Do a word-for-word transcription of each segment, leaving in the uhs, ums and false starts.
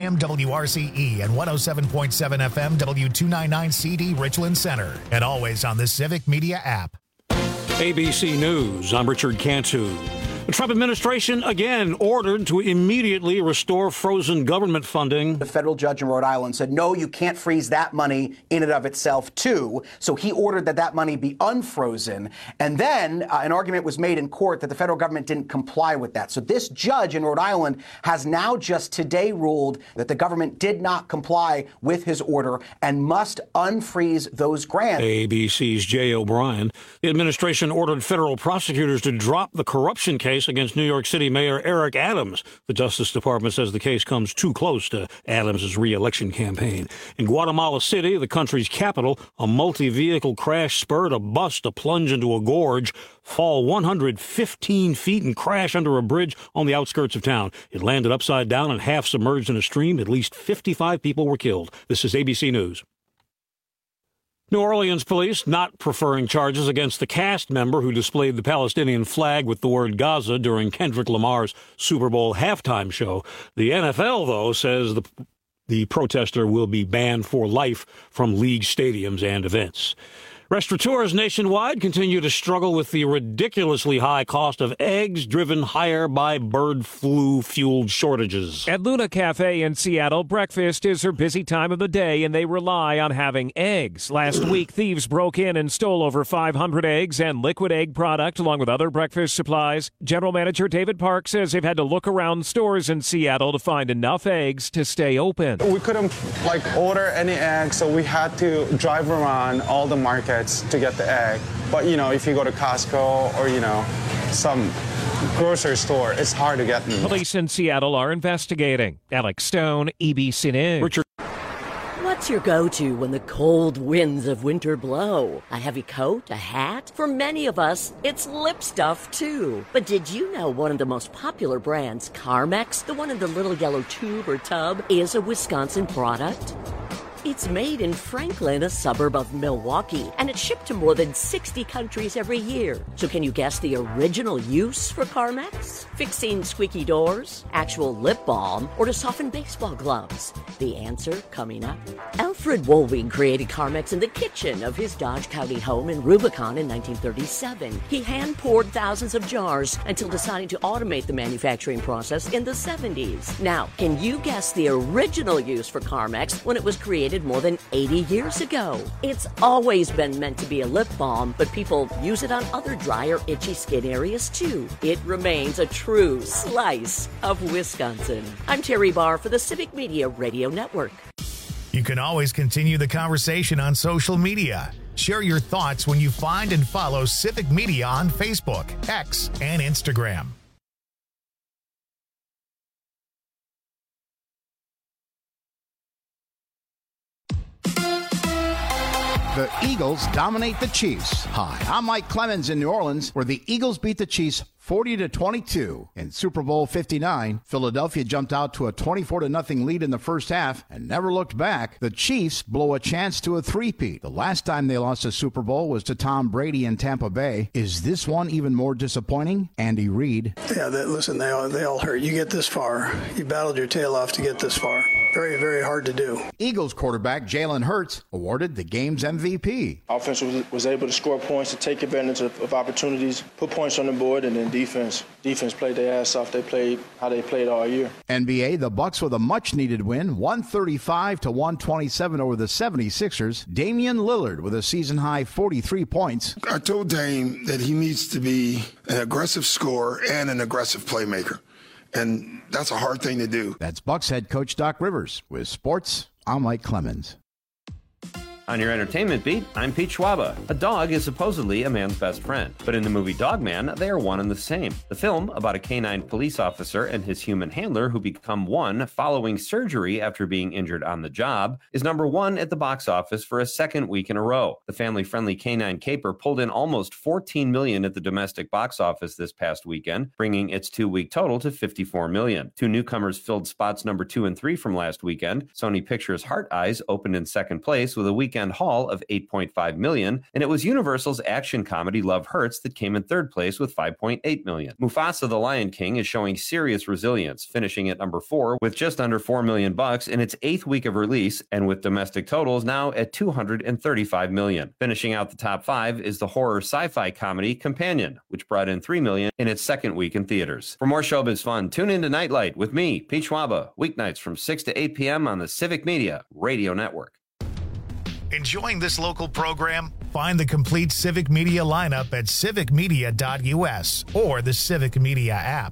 M W R C E and one oh seven point seven F M W two ninety-nine C D Richland Center. And always on the Civic Media app. A B C News, I'm Richard Cantu. The Trump administration again ordered to immediately restore frozen government funding. The federal judge in Rhode Island said, no, you can't freeze that money in and of itself, too. So he ordered that that money be unfrozen. And then uh, an argument was made in court that the federal government didn't comply with that. So this judge in Rhode Island has now just today ruled that the government did not comply with his order and must unfreeze those grants. A B C's Jay O'Brien. The administration ordered federal prosecutors to drop the corruption case against New York City Mayor Eric Adams. The Justice Department says the case comes too close to Adams' re-election campaign. In Guatemala City, the country's capital, a multi-vehicle crash spurred a bus to plunge into a gorge, fall one hundred fifteen feet, and crash under a bridge on the outskirts of town. It landed upside down and half submerged in a stream. At least fifty-five people were killed. This is A B C News. New Orleans police not preferring charges against the cast member who displayed the Palestinian flag with the word Gaza during Kendrick Lamar's Super Bowl halftime show. The N F L, though, says the, the protester will be banned for life from league stadiums and events. Restaurateurs nationwide continue to struggle with the ridiculously high cost of eggs, driven higher by bird flu-fueled shortages. At Luna Cafe in Seattle, breakfast is her busy time of the day, and they rely on having eggs. Last week, thieves broke in and stole over five hundred eggs and liquid egg product, along with other breakfast supplies. General Manager David Park says they've had to look around stores in Seattle to find enough eggs to stay open. We couldn't, like, order any eggs, so we had to drive around all the markets to get the egg. But, you know, if you go to Costco or, you know, some grocery store, it's hard to get them. Police in Seattle are investigating. Alex Stone, A B C News. Richard. What's your go-to when the cold winds of winter blow? A heavy coat? A hat? For many of us, it's lip stuff, too. But did you know one of the most popular brands, Carmex, the one in the little yellow tube or tub, is a Wisconsin product? It's made in Franklin, a suburb of Milwaukee, and it's shipped to more than sixty countries every year. So can you guess the original use for Carmex? Fixing squeaky doors, actual lip balm, or to soften baseball gloves? The answer coming up. Alfred Woolwing created Carmex in the kitchen of his Dodge County home in Rubicon in nineteen thirty-seven. He hand-poured thousands of jars until deciding to automate the manufacturing process in the seventies. Now, can you guess the original use for Carmex when it was created more than eighty years ago? It's always been meant to be a lip balm, but people use it on other dry or itchy skin areas too. It remains a true slice of Wisconsin. I'm Terry Barr for the Civic Media Radio Network. You can always continue the conversation on social media. Share your thoughts when you find and follow Civic Media on Facebook, X, and Instagram. The Eagles dominate the Chiefs. Hi, I'm Mike Clemens in New Orleans, where the Eagles beat the Chiefs forty to twenty-two. In Super Bowl fifty-nine, Philadelphia jumped out to a twenty-four to nothing lead in the first half and never looked back. The Chiefs blow a chance to a three-peat. The last time they lost a Super Bowl was to Tom Brady in Tampa Bay. Is this one even more disappointing? Andy Reid. Yeah, they, listen, they all, they all hurt. You get this far. You battled your tail off to get this far. Very, very hard to do. Eagles quarterback Jalen Hurts awarded the game's M V P. Offense was, was able to score points, to take advantage of, of opportunities, put points on the board, and then defense. Defense played their ass off. They played how they played all year. N B A, the Bucks with a much-needed win, one thirty-five to one twenty-seven over the seventy-sixers. Damian Lillard with a season-high forty-three points. I told Dame that he needs to be an aggressive scorer and an aggressive playmaker. And that's a hard thing to do. That's Bucks head coach Doc Rivers. With sports, I'm Mike Clemens. On your entertainment beat, I'm Pete Schwaba. A dog is supposedly a man's best friend, but in the movie Dog Man, they are one and the same. The film, about a canine police officer and his human handler who become one following surgery after being injured on the job, is number one at the box office for a second week in a row. The family-friendly canine caper pulled in almost fourteen million dollars at the domestic box office this past weekend, bringing its two-week total to fifty-four million dollars. Two newcomers filled spots number two and three from last weekend. Sony Pictures' Heart Eyes opened in second place with a weekend weekend haul of eight point five million dollars, and it was Universal's action comedy Love Hurts that came in third place with five point eight million dollars. Mufasa the Lion King is showing serious resilience, finishing at number four with just under four million bucks in its eighth week of release, and with domestic totals now at two hundred thirty-five million dollars. Finishing out the top five is the horror sci-fi comedy Companion, which brought in three million dollars in its second week in theaters. For more showbiz fun, tune in to Nightlight with me, Pete Schwaba, weeknights from six to eight p.m. on the Civic Media Radio Network. Enjoying this local program? Find the complete Civic Media lineup at civic media dot u s or the Civic Media app.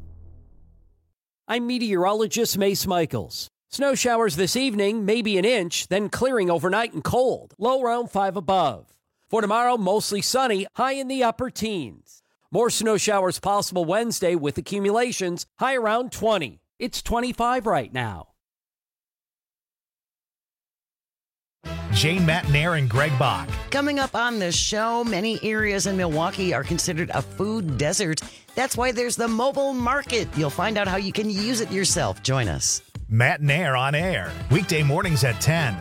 I'm meteorologist Mace Michaels. Snow showers this evening, maybe an inch, then clearing overnight and cold, low around five above. For tomorrow, mostly sunny, high in the upper teens. More snow showers possible Wednesday with accumulations, high around twenty. It's twenty-five right now. Jane Matnair and Greg Bach. Coming up on the show, many areas in Milwaukee are considered a food desert. That's why there's the mobile market. You'll find out how you can use it yourself. Join us. Matnair on air, weekday mornings at ten.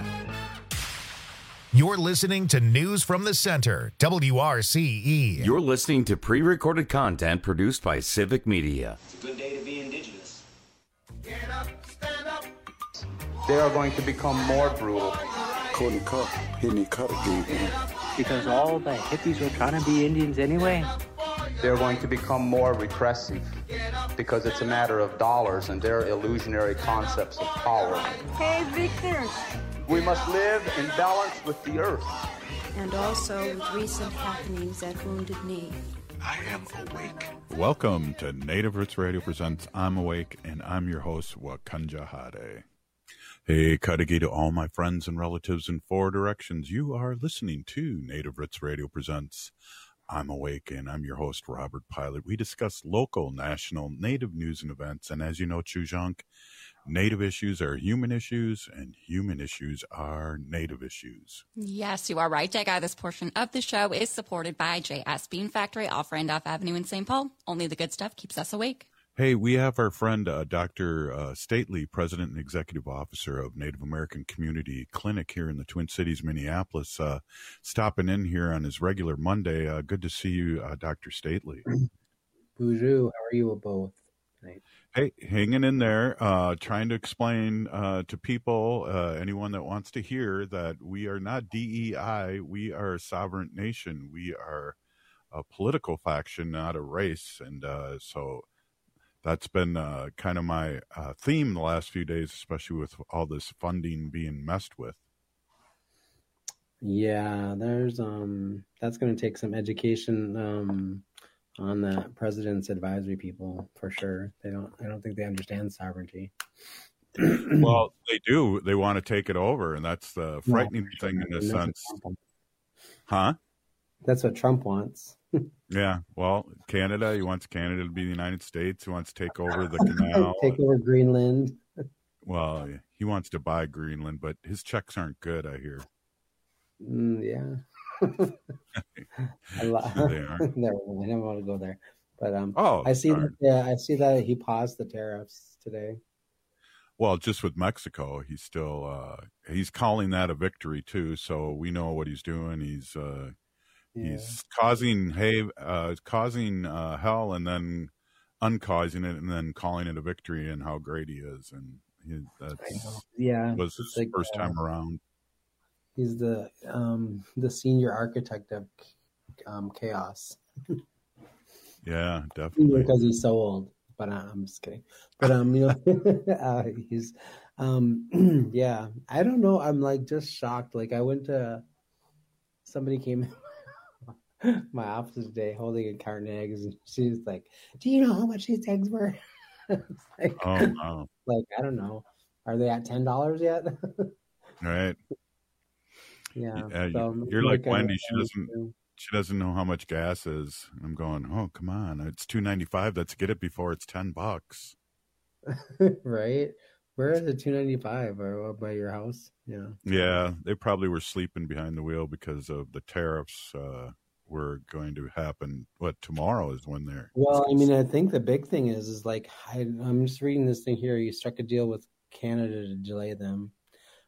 You're listening to News from the Center, W R C E. You're listening to pre-recorded content produced by Civic Media. It's a good day to be indigenous. Get up, stand up. They are going to become more brutal. Cody Cup, Henny Cutter gave me. Because all the hippies were trying to be Indians anyway. They're going to become more repressive because it's a matter of dollars and their illusionary concepts of power. Hey, Victor. We must live in balance with the earth. And also with recent happenings at Wounded Knee. I am awake. Welcome to Native Roots Radio presents I'm Awake, and I'm your host, Wakanja Hade. Hey, Kadagi to all my friends and relatives in four directions. You are listening to Native Roots Radio presents I'm Awake, and I'm your host, Robert Pilot. We discuss local, national, Native news and events, and as you know, Chujunk, Native issues are human issues, and human issues are Native issues. Yes, you are right, J Guy. This portion of the show is supported by J S Bean Factory off Randolph Avenue in Saint Paul. Only the good stuff keeps us awake. Hey, we have our friend uh, Doctor Uh, Stately, President and Executive Officer of Native American Community Clinic here in the Twin Cities, Minneapolis, uh, stopping in here on his regular Monday. Uh, good to see you, uh, Doctor Stately. Bonjour, how are you both tonight? Hey, hanging in there, uh, trying to explain uh, to people, uh, anyone that wants to hear, that we are not D E I, we are a sovereign nation. We are a political faction, not a race. And uh, so that's been uh, kind of my uh, theme the last few days, especially with all this funding being messed with. Yeah, there's um, that's going to take some education um, on the president's advisory people for sure. They don't, I don't think they understand sovereignty. Well, they do. They want to take it over, and that's the frightening no, thing in a sense. Huh? That's what Trump wants. Yeah, well, Canada, he wants Canada to be the United States. He wants to take over the canal. Take over Greenland. Well, he wants to buy Greenland, but his checks aren't good, I hear. Mm, yeah. I lo- they are. Never mind. I don't want to go there. But um, oh, I see that, yeah, I see that he paused the tariffs today. Well, just with Mexico, he's still uh, he's calling that a victory too. So we know what he's doing. He's uh, yeah. he's causing hey, uh, causing uh, hell, and then uncausing it, and then calling it a victory, and how great he is. And he, that's yeah, was his like, first time uh, around. He's the um, the senior architect of um, chaos. Yeah, definitely. Because he's so old. But uh, I'm just kidding. But um, you know, uh, he's um, yeah. I don't know. I'm like just shocked. Like I went to somebody came in my office today holding a carton of eggs, and she was like, "Do you know how much these eggs were?" like, oh, wow. Like I don't know. Are they at ten dollars yet? Right. Yeah. yeah so, you're like, like Wendy. She doesn't. Too. She doesn't know how much gas is. And I'm going, oh, come on. It's two ninety-five. Let's get it before it's ten bucks. Right? Where is it two ninety-five or by your house? Yeah. Yeah. They probably were sleeping behind the wheel because of the tariffs uh, were going to happen. What, tomorrow is when they're. Well, I mean, I think the big thing is, is like, I, I'm just reading this thing here. You struck a deal with Canada to delay them.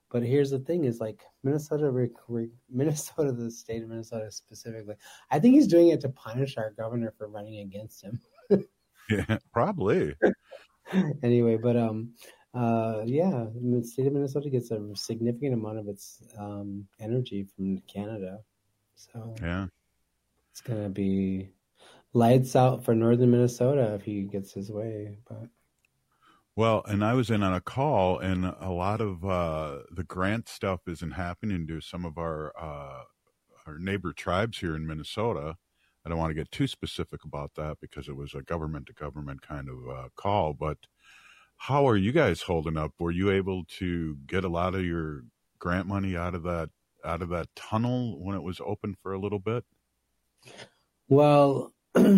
But here's the thing: is like Minnesota, re, re, Minnesota, the state of Minnesota specifically. I think he's doing it to punish our governor for running against him. Yeah, probably. Anyway, but um, uh, yeah, the state of Minnesota gets a significant amount of its um energy from Canada, so yeah, it's gonna be lights out for northern Minnesota if he gets his way. But well, and I was in on a call, and a lot of uh, the grant stuff isn't happening to some of our uh, our neighbor tribes here in Minnesota. I don't want to get too specific about that because it was a government to government kind of uh, call. But how are you guys holding up? Were you able to get a lot of your grant money out of that out of that tunnel when it was open for a little bit? Well,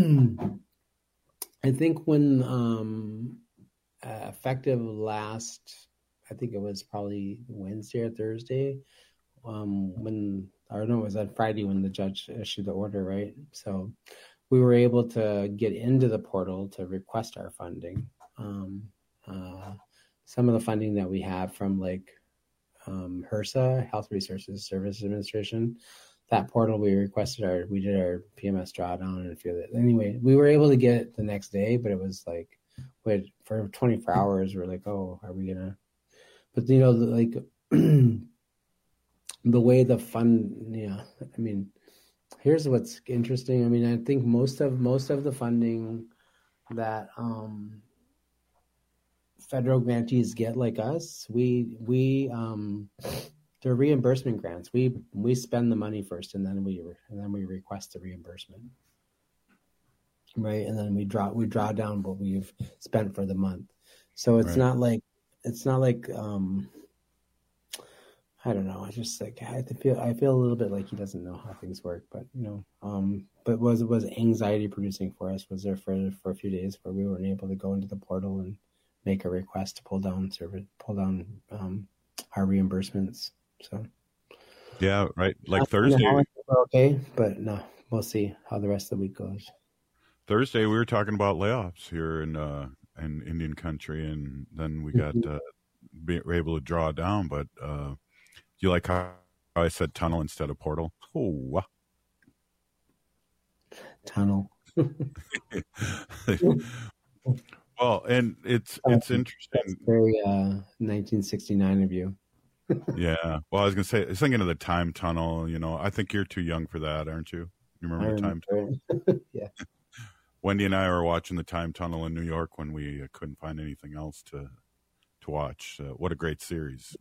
I think when um, uh, effective last, I think it was probably Wednesday or Thursday, um, when, or no, it was on Friday when the judge issued the order, right? So we were able to get into the portal to request our funding. Um, uh, some of the funding that we have from like um, HRSA, Health Resources Services Administration, that portal we requested our, we did our P M S drawdown and a few of it. Anyway, we were able to get it the next day, but it was like, wait, for twenty-four hours, we're like, oh, are we gonna, but you know, like the way the fund, yeah, I mean, here's what's interesting. I mean, I think most of, most of the funding that um, federal grantees get like us, we, we, um, they're reimbursement grants. We we spend the money first, and then we and then we request the reimbursement, right? And then we draw we draw down what we've spent for the month. So it's right. not like it's not like um, I don't know. I just like I feel I feel a little bit like he doesn't know how things work, but you know, um, but was was anxiety producing for us? Was there for for a few days where we weren't able to go into the portal and make a request to pull down service pull down um, our reimbursements. So, yeah, right. Like Thursday, okay, but no, we'll see how the rest of the week goes. Thursday, we were talking about layoffs here in uh, in Indian country, and then we got uh, be, were able to draw down. But uh, do you like how I said tunnel instead of portal? Oh, wow. Tunnel. Well, and it's it's interesting. That's very uh, nineteen sixty-nine of you. Yeah. Well, I was going to say, I was thinking of the time tunnel. You know, I think you're too young for that, aren't you? You remember I the time remember. tunnel? Yeah. Wendy and I were watching the time tunnel in New York when we uh, couldn't find anything else to to watch. Uh, what a great series.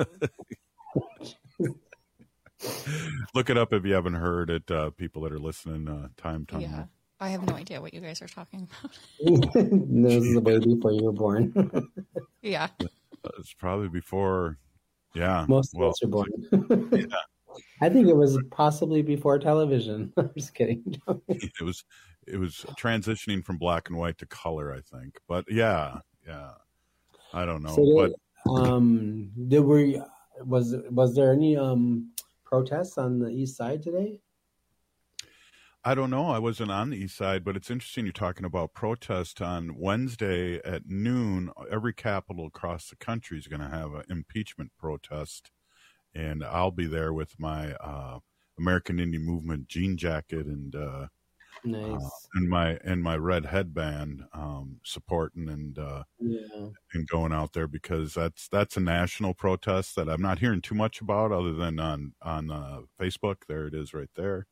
Look it up if you haven't heard it, uh, people that are listening, uh, time tunnel. Yeah. I have no idea what you guys are talking about. This is the way before you were born. Yeah. It's probably before... Yeah. Most well, of us are born. Yeah. I think it was possibly before television. I'm just kidding. It was it was transitioning from black and white to color, I think. But yeah, yeah. I don't know. So but did, um there were was was there any um protests on the east side today? I don't know. I wasn't on the east side, but it's interesting you're talking about protest on Wednesday at noon. Every capital across the country is going to have an impeachment protest, and I'll be there with my uh, American Indian Movement jean jacket and uh, nice uh, and my and my red headband, um, supporting and uh, yeah. and going out there because that's that's a national protest that I'm not hearing too much about other than on on uh, Facebook. There it is, right there.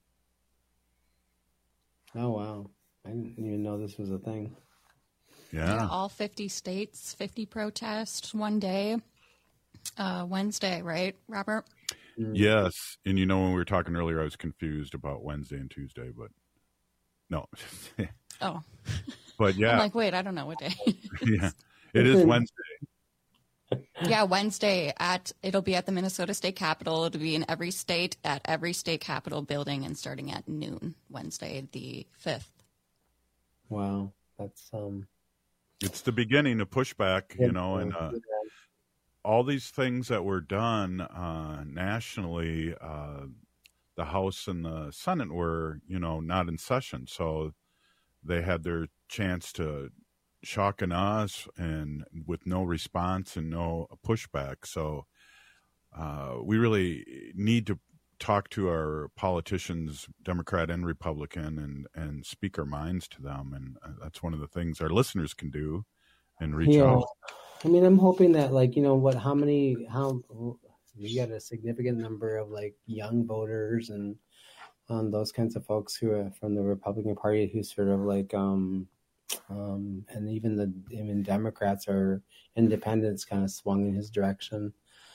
Oh, wow. I didn't even know this was a thing. Yeah. yeah all fifty states, fifty protests one day. Uh, Wednesday, right, Robert? Yes. And you know, when we were talking earlier, I was confused about Wednesday and Tuesday, but no. Oh. But yeah. I'm like, wait, I don't know what day. Yeah. It is Wednesday. Yeah, Wednesday at it'll be at the Minnesota State Capitol. It'll be in every state at every state capitol building and starting at noon Wednesday the fifth. Wow, that's um it's the beginning of pushback, you know, and uh, all these things that were done uh, nationally, uh, the House and the Senate were, you know, not in session, so they had their chance to shock and us and with no response and no pushback. So uh, we really need to talk to our politicians, Democrat and Republican, and, and speak our minds to them. And that's one of the things our listeners can do and reach yeah. out. I mean, I'm hoping that, like, you know, what, how many, how, you got a significant number of, like, young voters and um, those kinds of folks who are from the Republican Party who sort of, like, um, um, and even the, even Democrats or independents kind of swung in his direction.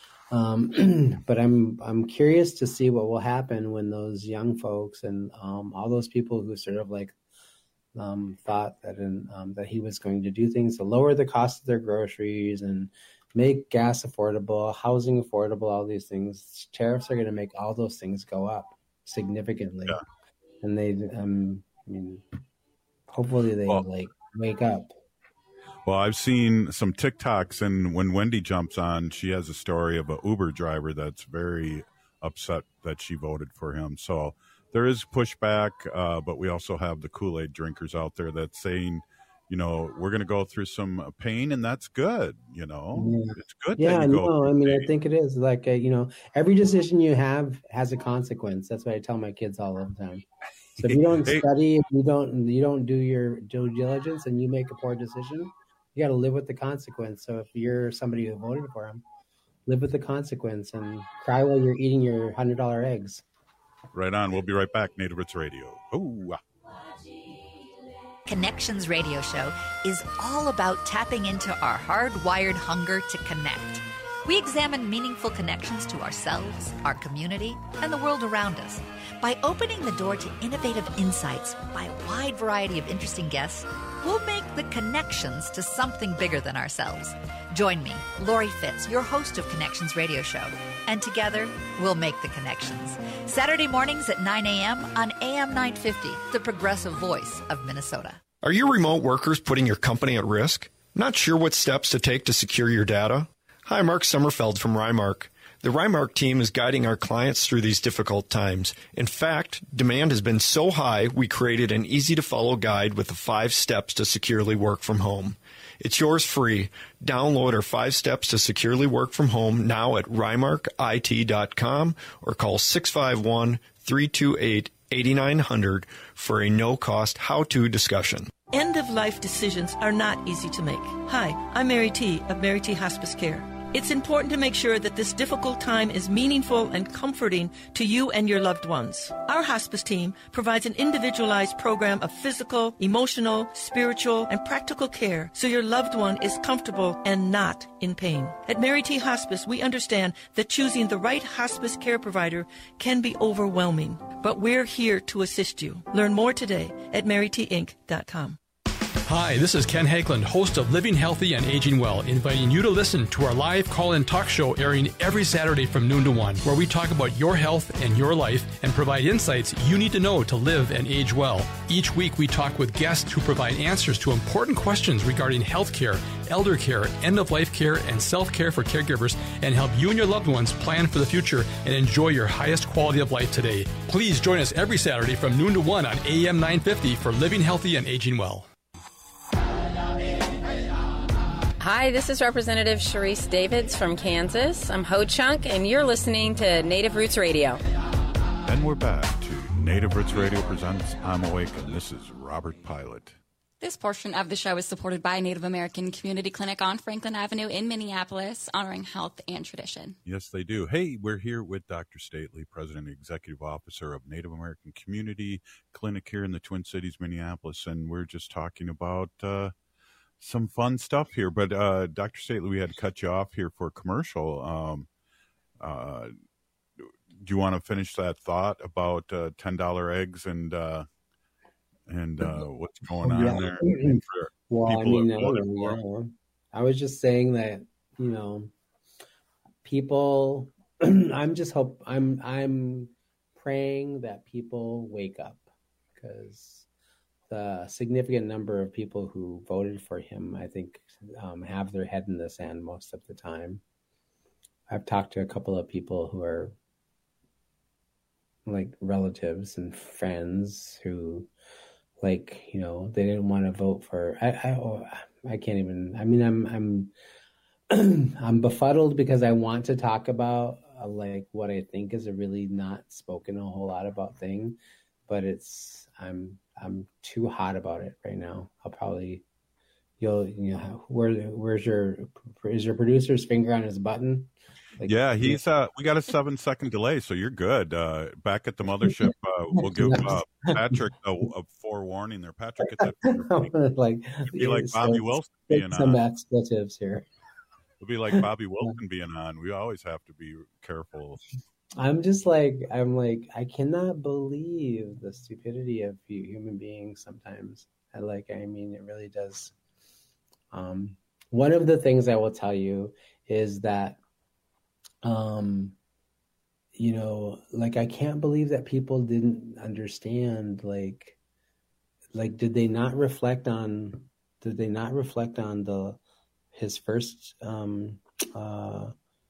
Um, but I'm I'm curious to see what will happen when those young folks and um, all those people who sort of like um, thought that in, um, that he was going to do things to lower the cost of their groceries and make gas affordable, housing affordable, all these things. Tariffs are going to make all those things go up significantly, yeah. and they um, I mean, hopefully they well, like wake up. Well, I've seen some TikToks, and when Wendy jumps on, she has a story of an Uber driver that's very upset that she voted for him. So there is pushback, uh, but we also have the Kool-Aid drinkers out there that's saying, you know, we're going to go through some pain, and that's good. You know, yeah. it's good. Yeah, that you go no, I mean, pain. I think it is like, a, you know, every decision you have has a consequence. That's what I tell my kids all the time. So if you don't hey. study, if you don't, you don't do your due diligence, and you make a poor decision, you got to live with the consequence. So if you're somebody who voted for him, live with the consequence and cry while you're eating your one hundred dollar eggs. Right on. We'll be right back. Native Roots Radio. Ooh. Connections Radio Show is all about tapping into our hardwired hunger to connect. We examine meaningful connections to ourselves, our community, and the world around us. By opening the door to innovative insights by a wide variety of interesting guests, we'll make the connections to something bigger than ourselves. Join me, Lori Fitz, your host of Connections Radio Show, and together we'll make the connections. Saturday mornings at nine a.m. on A M nine fifty, the progressive voice of Minnesota. Are your remote workers putting your company at risk? Not sure what steps to take to secure your data? Hi, Mark Sommerfeld from Rymark. The Rymark team is guiding our clients through these difficult times. In fact, demand has been so high, we created an easy-to-follow guide with the five steps to securely work from home. It's yours free. Download our five steps to securely work from home now at rymark I T dot com or call six five one, three two eight, eight nine zero zero for a no-cost how-to discussion. End-of-life decisions are not easy to make. Hi, I'm Mary T. of Mary T. Hospice Care. It's important to make sure that this difficult time is meaningful and comforting to you and your loved ones. Our hospice team provides an individualized program of physical, emotional, spiritual, and practical care so your loved one is comfortable and not in pain. At Mary T. Hospice, we understand that choosing the right hospice care provider can be overwhelming, but we're here to assist you. Learn more today at mary t inc dot com. Hi, this is Ken Hakeland, host of Living Healthy and Aging Well, inviting you to listen to our live call-in talk show airing every Saturday from noon to one, where we talk about your health and your life and provide insights you need to know to live and age well. Each week, we talk with guests who provide answers to important questions regarding health care, elder care, end-of-life care, and self-care for caregivers, and help you and your loved ones plan for the future and enjoy your highest quality of life today. Please join us every Saturday from noon to one on A M nine fifty for Living Healthy and Aging Well. Hi, this is Representative Sharice Davids from Kansas. I'm Ho Chunk, and you're listening to Native Roots Radio. And we're back to Native Roots Radio presents I'm Awake, and this is Robert Pilot. This portion of the show is supported by Native American Community Clinic on Franklin Avenue in Minneapolis, honoring health and tradition. Yes, they do. Hey, we're here with Doctor Stately, President and Executive Officer of Native American Community Clinic here in the Twin Cities, Minneapolis, and we're just talking about uh, some fun stuff here. But uh, Doctor Stately, we had to cut you off here for a commercial. Um, uh, do you want to finish that thought about uh, ten dollar eggs and uh, and uh, what's going on yeah. there? Well, I mean, I, yeah. I was just saying that, you know, people. I'm just hope I'm I'm praying that people wake up, because the significant number of people who voted for him, I think, um, have their head in the sand most of the time. I've talked to a couple of people who are like relatives and friends who, like, you know, they didn't want to vote for. I I, I can't even. I mean, I'm I'm I'm befuddled because I want to talk about a, like what I think is a really not spoken a whole lot about thing, but it's I'm I'm too hot about it right now. I'll probably you'll you know where where's your is your producer's finger on his button? Like, yeah, he's uh we got a seven second delay, so you're good. Uh back at the mothership, uh we'll give uh, Patrick a, a forewarning there. Patrick, get that like it'd be like Bobby Wilson being some on. expletives here. It'll be like Bobby Wilson being on. We always have to be careful. I'm just like I'm like I cannot believe the stupidity of human beings sometimes. I like I mean it really does. Um one of the things I will tell you is that Um, you know, like I can't believe that people didn't understand. Like, like did they not reflect on? Did they not reflect on the his first um, uh,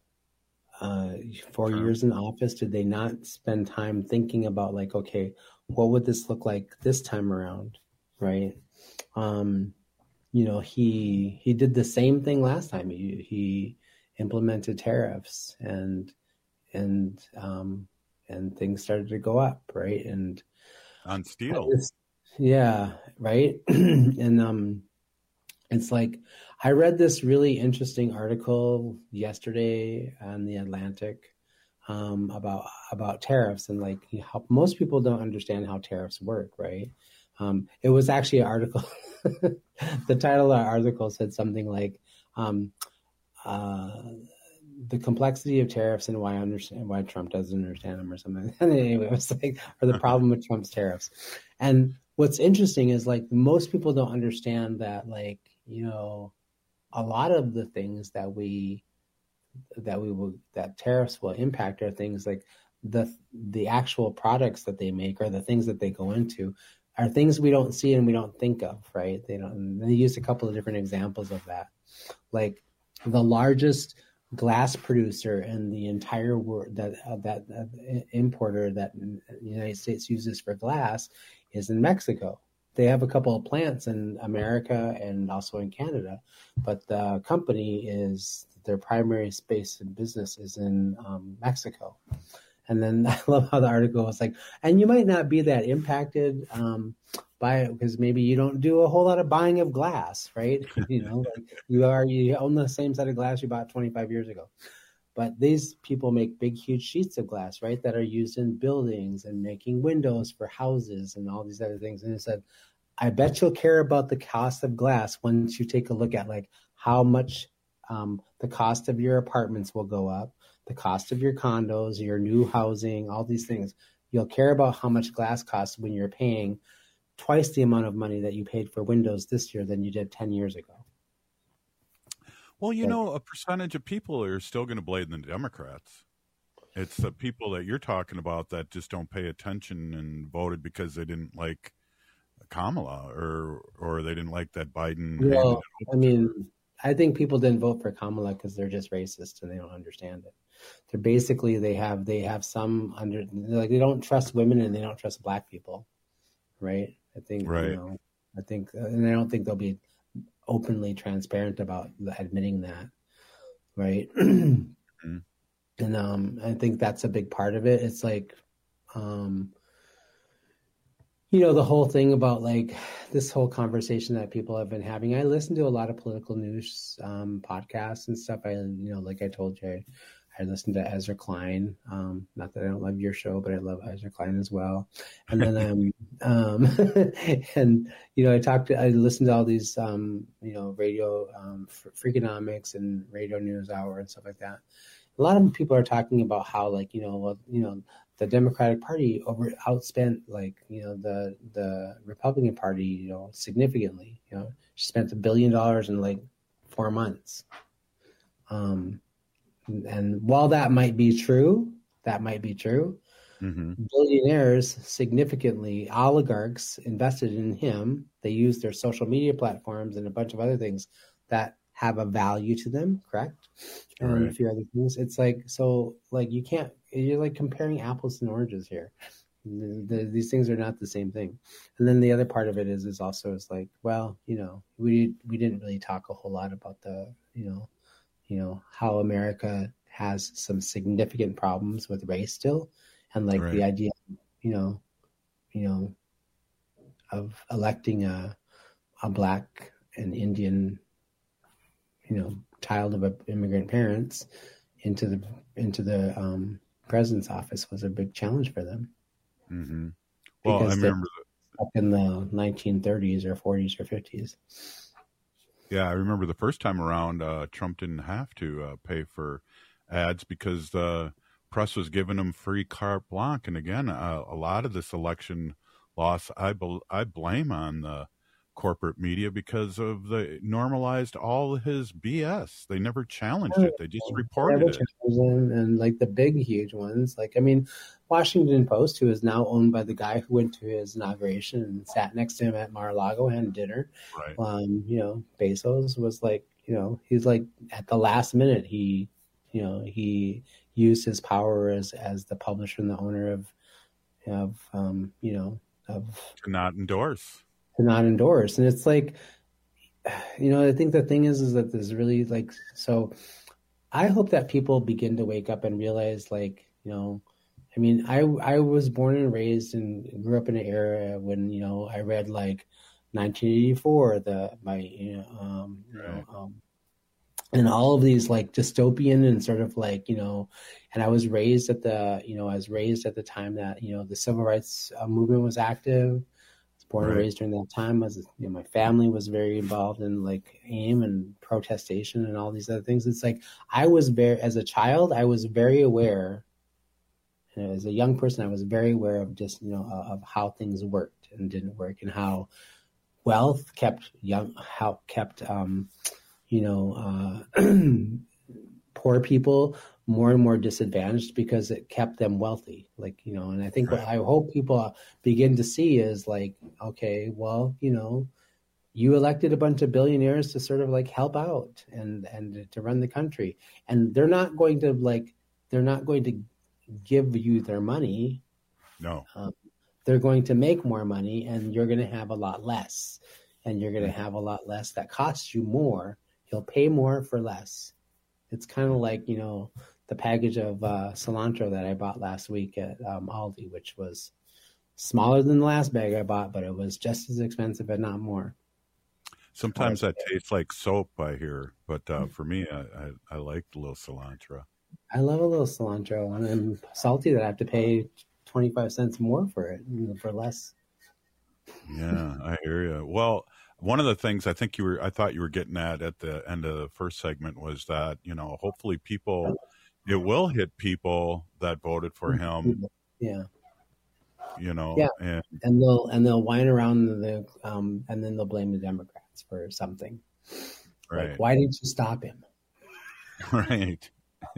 uh, four years in office? Did they not spend time thinking about like, okay, what would this look like this time around, right? Um, you know, he he did the same thing last time. He he. implemented tariffs and and um and things started to go up, right? And on steel, yeah, right. And um it's like I read this really interesting article yesterday on the Atlantic um about about tariffs and like how most people don't understand how tariffs work, right? Um it was actually an article the title of the article said something like um Uh, the complexity of tariffs and why I understand why Trump doesn't understand them or something. And anyway, it was like, or the problem with Trump's tariffs. And what's interesting is like most people don't understand that, like, you know, a lot of the things that we that we will that tariffs will impact are things like the the actual products that they make or the things that they go into are things we don't see and we don't think of, right? They don't. And they used a couple of different examples of that, like. The largest glass producer in the entire world, that uh, that uh, importer that the United States uses for glass, is in Mexico. They have a couple of plants in America and also in Canada, but the company is their primary space and business is in um, Mexico. And then I love how the article was like, and you might not be that impacted um, by it because maybe you don't do a whole lot of buying of glass, right? You know, like you are you own the same set of glass you bought twenty-five years ago. But these people make big, huge sheets of glass, right, that are used in buildings and making windows for houses and all these other things. And it said, I bet you'll care about the cost of glass once you take a look at like how much um, the cost of your apartments will go up, the cost of your condos, your new housing, all these things. You'll care about how much glass costs when you're paying twice the amount of money that you paid for windows this year than you did ten years ago. Well, you know, a percentage of people are still going to blame the Democrats. It's the people that you're talking about that just don't pay attention and voted because they didn't like Kamala or or they didn't like that Biden. Well, I mean, I think people didn't vote for Kamala because they're just racist and they don't understand it. They're basically they have they have some under like they don't trust women and they don't trust black people, right? I think right. You know, I think, and I don't think they'll be openly transparent about admitting that, right? Mm-hmm. And um, I think that's a big part of it. It's like, um, you know, the whole thing about like this whole conversation that people have been having. I listen to a lot of political news um, podcasts and stuff. I, you know, like I told you, I, I listen to Ezra Klein. Um, not that I don't love your show, but I love Ezra Klein as well. And then, um, um, and you know, I talked to, I listened to all these, um, you know, radio, um, Freakonomics and Radio News Hour and stuff like that. A lot of people are talking about how, like, you know, well, you know, the Democratic Party over outspent, like, you know, the the Republican Party, you know, significantly. You know, she spent a billion dollars in like four months. Um, and while that might be true, that might be true. Mm-hmm. Billionaires significantly, oligarchs invested in him. They used their social media platforms and a bunch of other things that have a value to them, correct? And right. a few other things. It's like, so like you can't, you're like comparing apples and oranges here. The, the, these things are not the same thing. And then the other part of it is, is also is like, well, you know, we we didn't really talk a whole lot about the, you know, you know, how America has some significant problems with race still, and like Right. the idea, you know, you know, of electing a a black and Indian, you know, child of immigrant parents into the into the um, president's office was a big challenge for them. Mm-hmm. Well, Because I they- remember. up in the nineteen thirties or forties or fifties. Yeah, I remember the first time around, uh, Trump didn't have to uh, pay for ads because the press was giving him free carte blanche. And again, uh, a lot of this election loss, I bel I blame on the corporate media because of the normalized all his B S. They never challenged it; they just reported Never it. changed them, and like the big, huge ones. Like, I mean, Washington Post, who is now owned by the guy who went to his inauguration and sat next to him at Mar-a-Lago and had dinner. Right. Um, you know, Bezos was like, you know, he's like at the last minute, he, you know, he used his power as as the publisher and the owner of, of, um, you know, of To not endorse. to not endorse. And it's like, you know, I think the thing is, is that there's really like, so I hope that people begin to wake up and realize, like, you know, I mean, I, I was born and raised and grew up in an era when, you know, I read like nineteen eighty-four, the, my, you know, um, you know, um, and all of these like dystopian and sort of like, you know, and I was raised at the, you know, I was raised at the time that, you know, the civil rights uh, movement was active. Born and Right. raised during that time. Was, you know, my family was very involved in like AIM and protestation and all these other things. It's like I was very, as a child, I was very aware, and as a young person, I was very aware of just, you know, uh, of how things worked and didn't work, and how wealth kept young, how kept, um, you know, uh, poor people more and more disadvantaged because it kept them wealthy. Like, you know, and I think what I hope people begin to see is like, okay, well, you know, you elected a bunch of billionaires to sort of like help out and, and to run the country. And they're not going to like, they're not going to give you their money. No. Um, they're going to make more money and you're going to have a lot less. And you're going to have a lot less that costs you more. You'll pay more for less. It's kind of like, you know, the package of uh, cilantro that I bought last week at um, Aldi, which was smaller than the last bag I bought, but it was just as expensive, but not more. Sometimes that tastes like soap, I hear, but uh, for me, I, I, I like a little cilantro. I love a little cilantro, and I'm salty that I have to pay twenty-five cents more for it, you know, for less. Yeah, I hear you. Well, one of the things I think you were, I thought you were getting at at the end of the first segment was that, you know, hopefully people, it will hit people that voted for him, Yeah. you know, Yeah, and and they'll and they'll whine around the um, and then they'll blame the Democrats for something. right, Like, why didn't you stop him? right.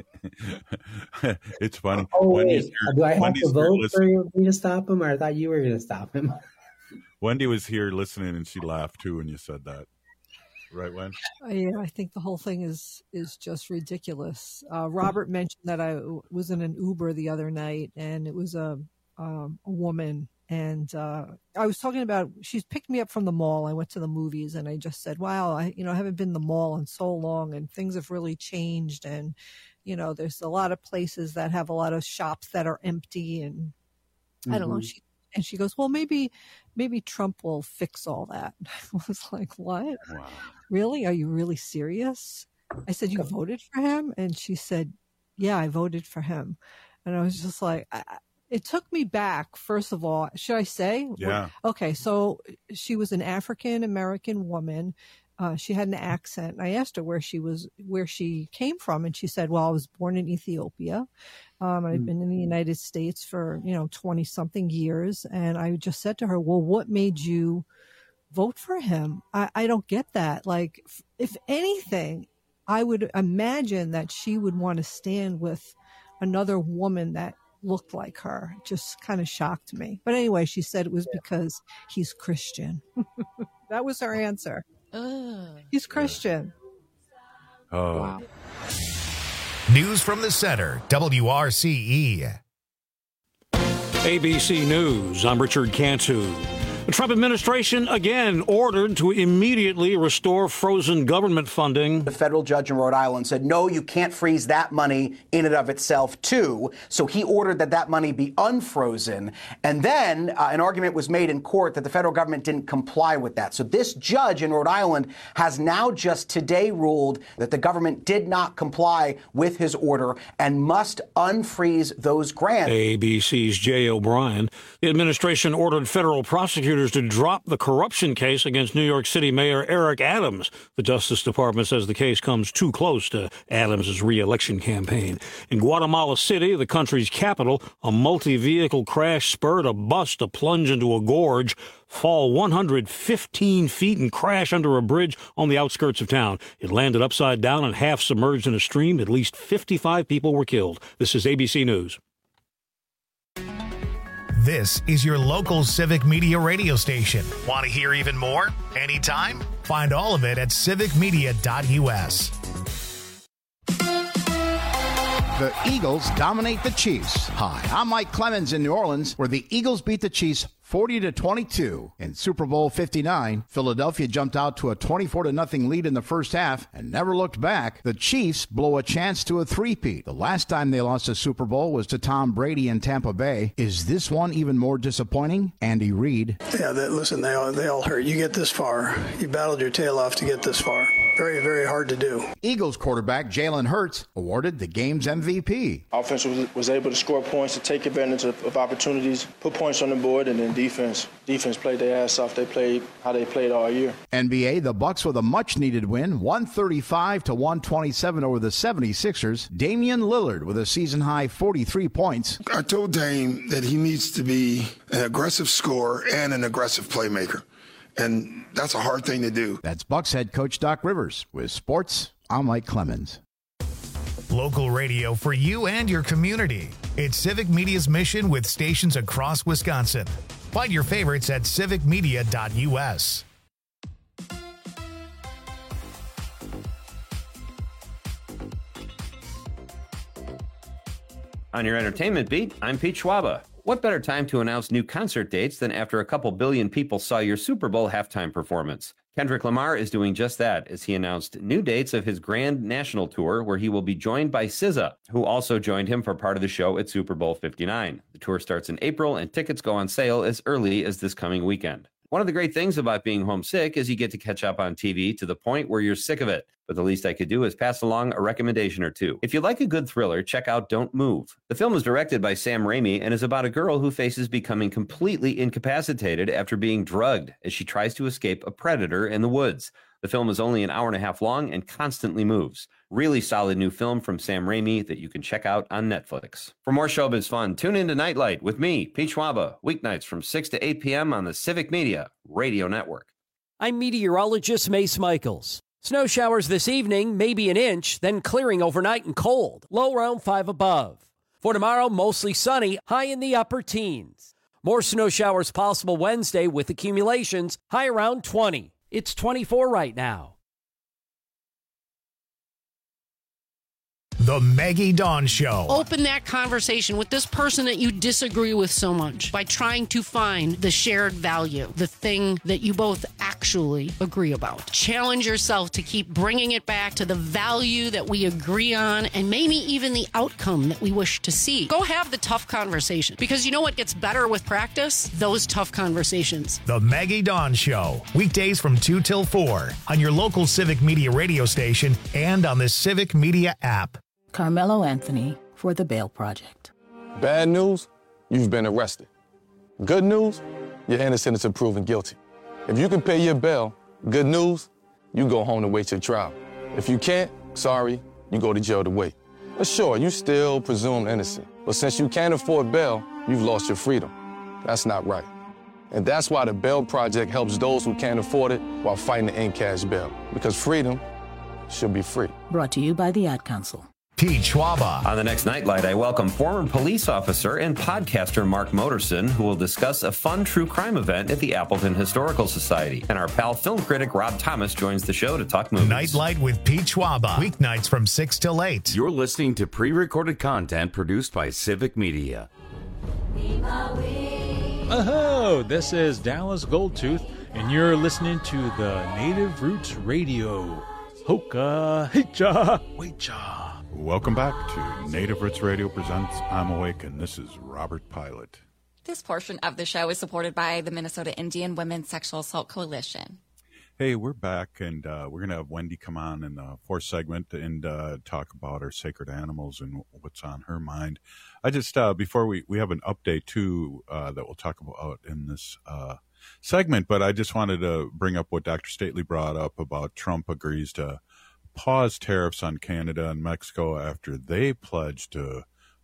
It's funny. Oh Wendy's wait, here- do I have Wendy's to here vote listening- for you to stop him, or I thought you were going to stop him? Wendy was here listening, and she laughed too when you said that. Right, Wen? Uh, Yeah, I think the whole thing is is just ridiculous. Uh, Robert mentioned that I w- was in an Uber the other night, and it was a um, a woman, and uh, I was talking about she's picked me up from the mall. I went to the movies, and I just said, "Wow, I you know I haven't been to the mall in so long, and things have really changed, and you know there's a lot of places that have a lot of shops that are empty, and I don't know." Mhm. She and she goes, "Well, maybe maybe Trump will fix all that." I was like, "What?" Wow. Really? Are you really serious? I said, you voted for him? And she said, yeah, I voted for him. And I was just like, I, it took me back, first of all. Should I say? Yeah. Okay, so she was an African American woman. Uh, she had an accent. I asked her where she was, where she came from, and she said, "Well, I was born in Ethiopia. Um, I've been in the United States for you know twenty something years." And I just said to her, "Well, what made you vote for him? I, I don't get that. Like, if, if anything, I would imagine that she would want to stand with another woman that looked like her." It just kind of shocked me. But anyway, she said it was because he's Christian. That was her answer. He's Christian. Oh. Wow. News from the center, W R C E. A B C News, I'm Richard Cantu. The Trump administration again ordered to immediately restore frozen government funding. The federal judge in Rhode Island said, no, you can't freeze that money in and of itself, too. So he ordered that that money be unfrozen. And then uh, an argument was made in court that the federal government didn't comply with that. So this judge in Rhode Island has now just today ruled that the government did not comply with his order and must unfreeze those grants. A B C's Jay O'Brien. The administration ordered federal prosecutors to drop the corruption case against New York City Mayor Eric Adams. The Justice Department says the case comes too close to Adams' re-election campaign. In Guatemala City, the country's capital, a multi-vehicle crash spurred a bus to plunge into a gorge, fall one hundred fifteen feet and crash under a bridge on the outskirts of town. It landed upside down and half submerged in a stream. At least fifty-five people were killed. This is A B C News. This is your local Civic Media radio station. Want to hear even more? Anytime? Find all of it at civic media dot u s. The Eagles dominate the Chiefs. Hi, I'm Mike Clemens in New Orleans, where the Eagles beat the Chiefs forty to twenty-two. In Super Bowl fifty-nine, Philadelphia jumped out to a twenty-four to nothing lead in the first half and never looked back. The Chiefs blow a chance to a three-peat. The last time they lost a Super Bowl was to Tom Brady in Tampa Bay. Is this one even more disappointing? Andy Reid. Yeah, they, listen, they all, they all hurt. You get this far. You battled your tail off to get this far. Very, very hard to do. Eagles quarterback Jalen Hurts awarded the game's M V P. Offense was, was able to score points, to take advantage of, of opportunities, put points on the board, and then defense. Defense played their ass off. They played how they played all year. N B A, the Bucks with a much-needed win, one thirty-five to one twenty-seven over the seventy-sixers. Damian Lillard with a season-high forty-three points. I told Dame that he needs to be an aggressive scorer and an aggressive playmaker. And that's a hard thing to do. That's Bucks head coach Doc Rivers. With sports, I'm Mike Clemens. Local radio for you and your community. It's Civic Media's mission with stations across Wisconsin. Find your favorites at civic media dot u s. On your entertainment beat, I'm Pete Schwaba. What better time to announce new concert dates than after a couple billion people saw your Super Bowl halftime performance? Kendrick Lamar is doing just that as he announced new dates of his grand national tour, where he will be joined by S Z A, who also joined him for part of the show at Super Bowl fifty-nine. The tour starts in April, and tickets go on sale as early as this coming weekend. One of the great things about being homesick is you get to catch up on T V to the point where you're sick of it. But the least I could do is pass along a recommendation or two. If you like a good thriller, check out Don't Move. The film is directed by Sam Raimi and is about a girl who faces becoming completely incapacitated after being drugged as she tries to escape a predator in the woods. The film is only an hour and a half long and constantly moves. Really solid new film from Sam Raimi that you can check out on Netflix. For more showbiz fun, tune in to Nightlight with me, Pete Schwaba, weeknights from six to eight p.m. on the Civic Media Radio Network. I'm meteorologist Mace Michaels. Snow showers this evening, maybe an inch, then clearing overnight and cold, low around five above. For tomorrow, mostly sunny, high in the upper teens. More snow showers possible Wednesday with accumulations, high around twenty. It's twenty-four right now. The Maggie Dawn Show. Open that conversation with this person that you disagree with so much by trying to find the shared value, the thing that you both actually agree about. Challenge yourself to keep bringing it back to the value that we agree on and maybe even the outcome that we wish to see. Go have the tough conversation, because you know what gets better with practice? Those tough conversations. The Maggie Dawn Show. Weekdays from two till four on your local Civic Media radio station and on the Civic Media app. Carmelo Anthony for the Bail Project. Bad news, you've been arrested. Good news, you're innocent until proven guilty. If you can pay your bail, good news, you go home to wait your trial. If you can't, sorry, you go to jail to wait. But sure, you still presumed innocent. But since you can't afford bail, you've lost your freedom. That's not right. And that's why the Bail Project helps those who can't afford it while fighting to end cash bail. Because freedom should be free. Brought to you by the Ad Council. Pete Schwaba. On the next Nightlight, I welcome former police officer and podcaster Mark Moterson, who will discuss a fun true crime event at the Appleton Historical Society. And our pal film critic Rob Thomas joins the show to talk movies. Nightlight with Pete Schwaba. Weeknights from six till eight. You're listening to pre-recorded content produced by Civic Media. Be my way. Oh, this is Dallas Goldtooth, and you're listening to the Native Roots Radio. Hoka, hicha, wecha. Welcome back to Native Roots Radio presents I'm Awake, and this is Robert Pilot. This portion of the show is supported by the Minnesota Indian Women's Sexual Assault Coalition. Hey, we're back, and uh, we're going to have Wendy come on in the fourth segment and uh, talk about our sacred animals and what's on her mind. I just, uh, before we, we have an update, too, uh, that we'll talk about in this uh, segment, but I just wanted to bring up what Doctor Stately brought up about Trump agrees to pause tariffs on Canada and Mexico after they pledged to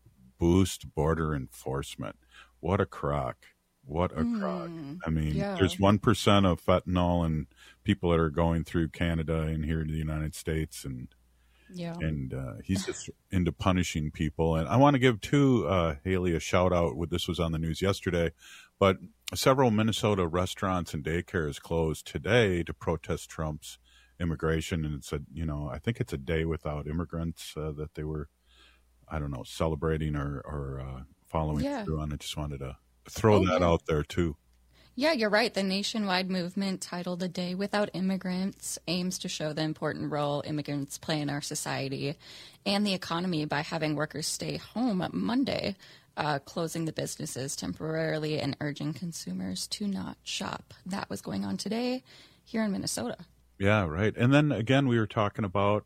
boost border enforcement. What a crock. What a mm, crock. I mean, yeah. There's one percent of fentanyl and people that are going through Canada and here to the United States. And yeah. and uh, he's just into punishing people. And I want to give, too, uh, Haley, a shout-out. This was on the news yesterday. But several Minnesota restaurants and daycares closed today to protest Trump's immigration. And it's a, you know, I think it's a day without immigrants uh, that they were, I don't know, celebrating or, or uh, following yeah. through on. I just wanted to throw oh, that yeah. out there, too. Yeah, you're right. The nationwide movement titled A Day Without Immigrants aims to show the important role immigrants play in our society and the economy by having workers stay home Monday, uh, closing the businesses temporarily and urging consumers to not shop. That was going on today here in Minnesota. Yeah, right. And then, again, we were talking about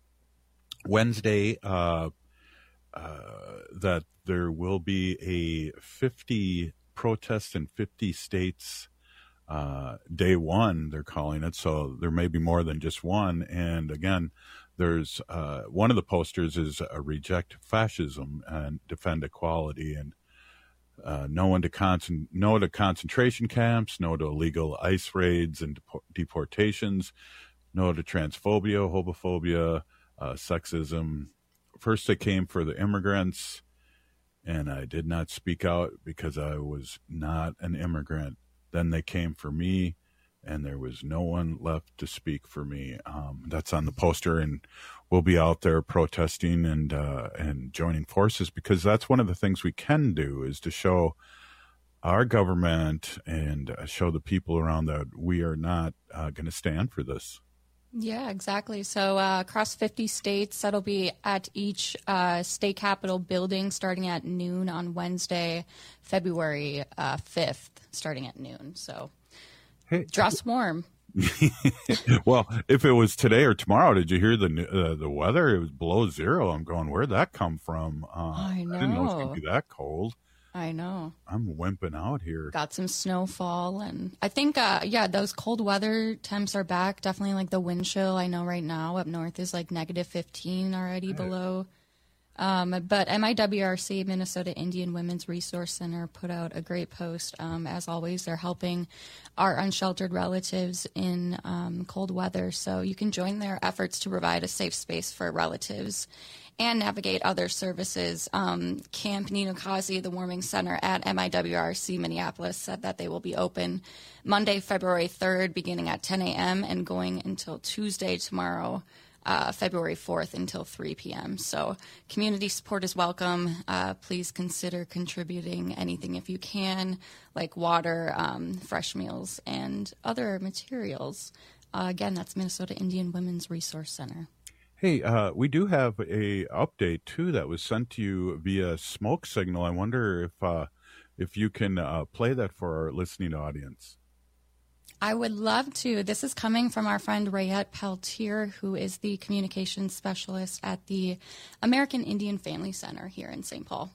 Wednesday uh, uh, that there will be a fifty protests in fifty states, uh, day one, they're calling it. So there may be more than just one. And again, there's uh, one of the posters is uh, reject fascism and defend equality, and uh, no one to con- no to concentration camps, no to illegal ICE raids and dep- deportations, no to transphobia, homophobia, uh, sexism. First, they came for the immigrants. And I did not speak out because I was not an immigrant. Then they came for me, and there was no one left to speak for me. Um, that's on the poster, and we'll be out there protesting and uh, and joining forces, because that's one of the things we can do, is to show our government and show the people around that we are not uh, going to stand for this. Yeah, exactly. So uh, across fifty states, that'll be at each uh, state capitol building starting at noon on Wednesday, February uh, fifth, starting at noon. So hey, dress warm. Well, if it was today or tomorrow, did you hear the uh, the weather? It was below zero. I'm going, where'd that come from? Uh, I know. I didn't know it was going to be that cold. I know. I'm wimping out here. Got some snowfall, and I think, uh, yeah, those cold weather temps are back. Definitely like the wind chill. I know right now up north is like negative fifteen already right. below. Um, but M I W R C, Minnesota Indian Women's Resource Center, put out a great post. Um, as always, they're helping our unsheltered relatives in um, cold weather. So you can join their efforts to provide a safe space for relatives and navigate other services. Um, Camp Ninokazi, the warming center at M I W R C Minneapolis, said that they will be open Monday, February third, beginning at ten a.m. and going until Tuesday, tomorrow, uh, February fourth, until three p.m. So community support is welcome. Uh, please consider contributing anything if you can, like water, um, fresh meals, and other materials. Uh, again, that's Minnesota Indian Women's Resource Center. Hey, uh, we do have a update too that was sent to you via smoke signal. I wonder if uh, if you can uh, play that for our listening audience. I would love to. This is coming from our friend Rayette Peltier, who is the communications specialist at the American Indian Family Center here in Saint Paul.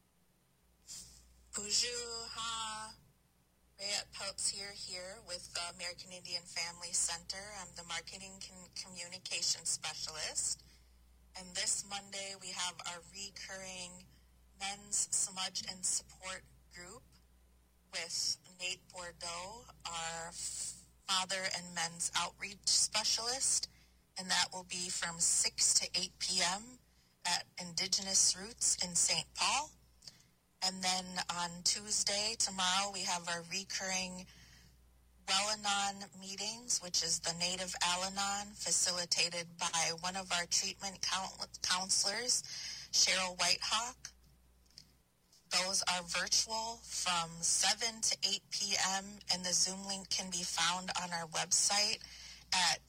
Bonjour, ha. Rayette Peltier here with the American Indian Family Center. I'm the marketing con- communication specialist. And this Monday we have our recurring men's smudge and support group with Nate Bordeaux, our father and men's outreach specialist. And that will be from six to eight p.m. at Indigenous Roots in Saint Paul. And then on Tuesday, tomorrow, we have our recurring Well-Anon meetings, which is the Native Al-Anon, facilitated by one of our treatment counselors, Cheryl Whitehawk. those are virtual from seven to eight p.m., and the Zoom link can be found on our website at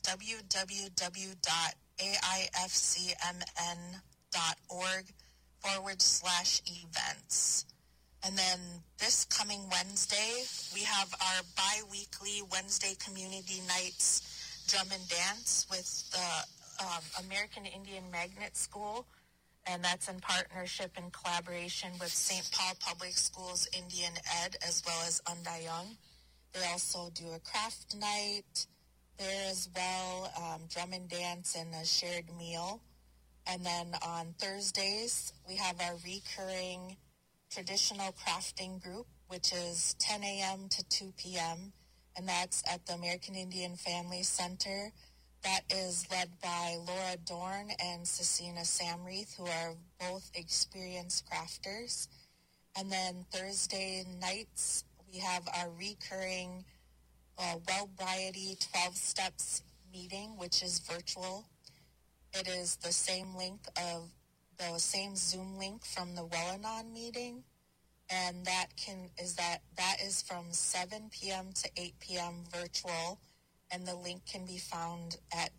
www.aifcmn.org forward slash events. And then this coming Wednesday, we have our bi-weekly Wednesday Community Nights Drum and Dance with the um, American Indian Magnet School, and that's in partnership and collaboration with Saint Paul Public Schools Indian Ed as well as Undayung. They also do a craft night there as well, um, drum and dance and a shared meal. And then on Thursdays, we have our recurring traditional crafting group, which is ten a.m. to two p.m., and that's at the American Indian Family Center. That is led by Laura Dorn and Cecina Samreath, who are both experienced crafters. And then Thursday nights, we have our recurring uh, Wellbriety twelve Steps meeting, which is virtual. It is the same link of the same Zoom link from the Wellanon meeting, and that can is that that is from seven p.m. to eight p.m. virtual, and the link can be found at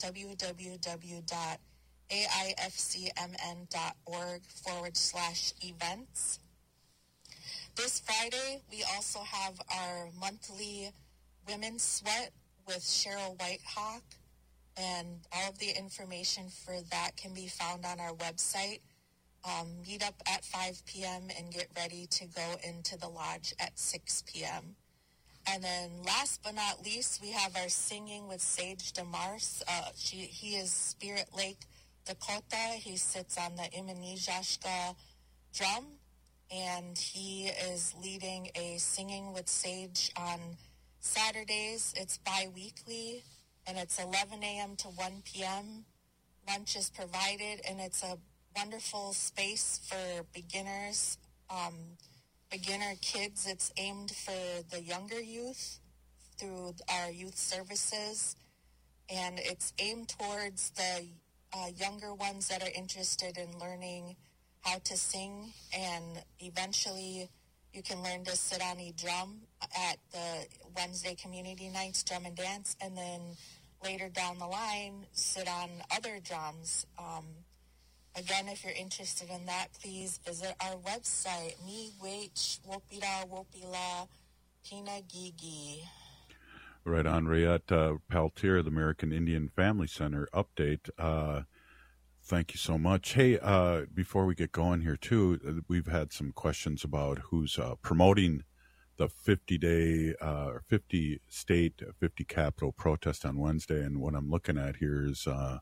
www.aifcmn.org forward slash events. This Friday, we also have our monthly Women's Sweat with Cheryl Whitehawk, and all of the information for that can be found on our website. Um, meet up at five p.m. and get ready to go into the lodge at six p.m. And then last but not least, we have our Singing with Sage DeMars. Uh, she, he is Spirit Lake, Dakota. He sits on the Iminijashka drum, and he is leading a Singing with Sage on Saturdays. It's bi-weekly, and it's eleven a.m. to one p.m. Lunch is provided, and it's a wonderful space for beginners, um, beginner kids. It's aimed for the younger youth through our youth services, and it's aimed towards the uh, younger ones that are interested in learning how to sing, and eventually you can learn to sit on a drum at the Wednesday Community Nights Drum and Dance, and then later down the line sit on other drums. Um, Again, if you're interested in that, please visit our website, miigwech wopira wopila pinagigi. Right on, Rayette uh, Paltier, the American Indian Family Center update. Uh, thank you so much. Hey, uh, before we get going here, too, we've had some questions about who's uh, promoting the fifty-day, uh, fifty-state, fifty capital protest on Wednesday. And what I'm looking at here is... Uh,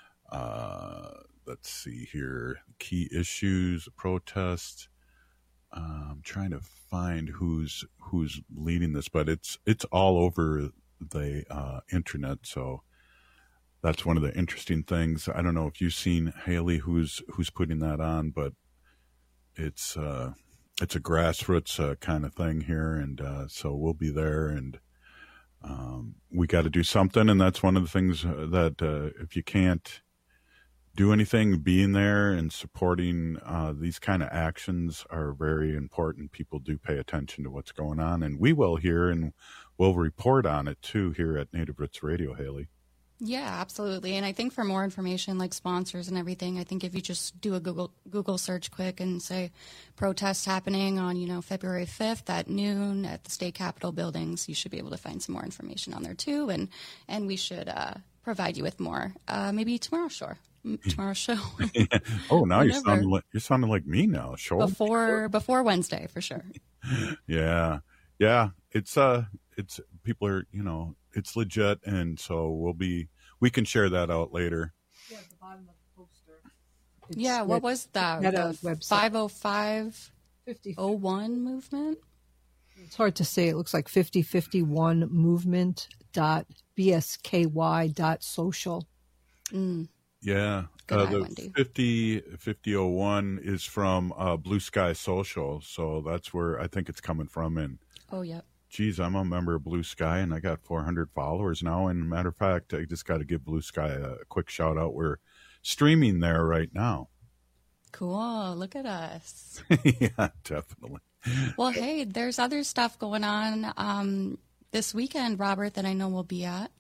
uh, let's see here, key issues, protest. Uh, I'm trying to find who's who's leading this, but it's it's all over the uh, internet. So that's one of the interesting things. I don't know if you've seen, Haley, who's who's putting that on, but it's uh, it's a grassroots uh, kind of thing here, and uh, so we'll be there, and um, we got to do something. And that's one of the things that uh, if you can't do anything, being there and supporting uh, these kind of actions are very important. People do pay attention to what's going on, and we will here, and we'll report on it too here at Native Roots Radio, Haley. Yeah, absolutely. And I think for more information, like sponsors and everything, I think if you just do a Google Google search quick and say protest happening on, you know, February fifth at noon at the state capitol buildings, you should be able to find some more information on there too. And, and we should uh, provide you with more, uh, maybe tomorrow's show. Tomorrow's show. Oh, now you're sounding like you're sounding like me now. Show before before Wednesday for sure. Yeah, yeah. It's uh, it's people are you know it's legit, and so we'll be we can share that out later. Yeah, at the bottom of the poster. It's yeah, what was that? The five oh five oh one movement. It's hard to say. It looks like fifty fifty-one movement dot b s k y dot social. Mm. Yeah, uh, the fifty fifty oh one is from uh, Blue Sky Social, so that's where I think it's coming from. And oh, yeah. Geez, I'm a member of Blue Sky, and I got four hundred followers now. And matter of fact, I just got to give Blue Sky a quick shout out. We're streaming there right now. Cool. Look at us. Yeah, definitely. Well, hey, there's other stuff going on um, this weekend, Robert, that I know we'll be at.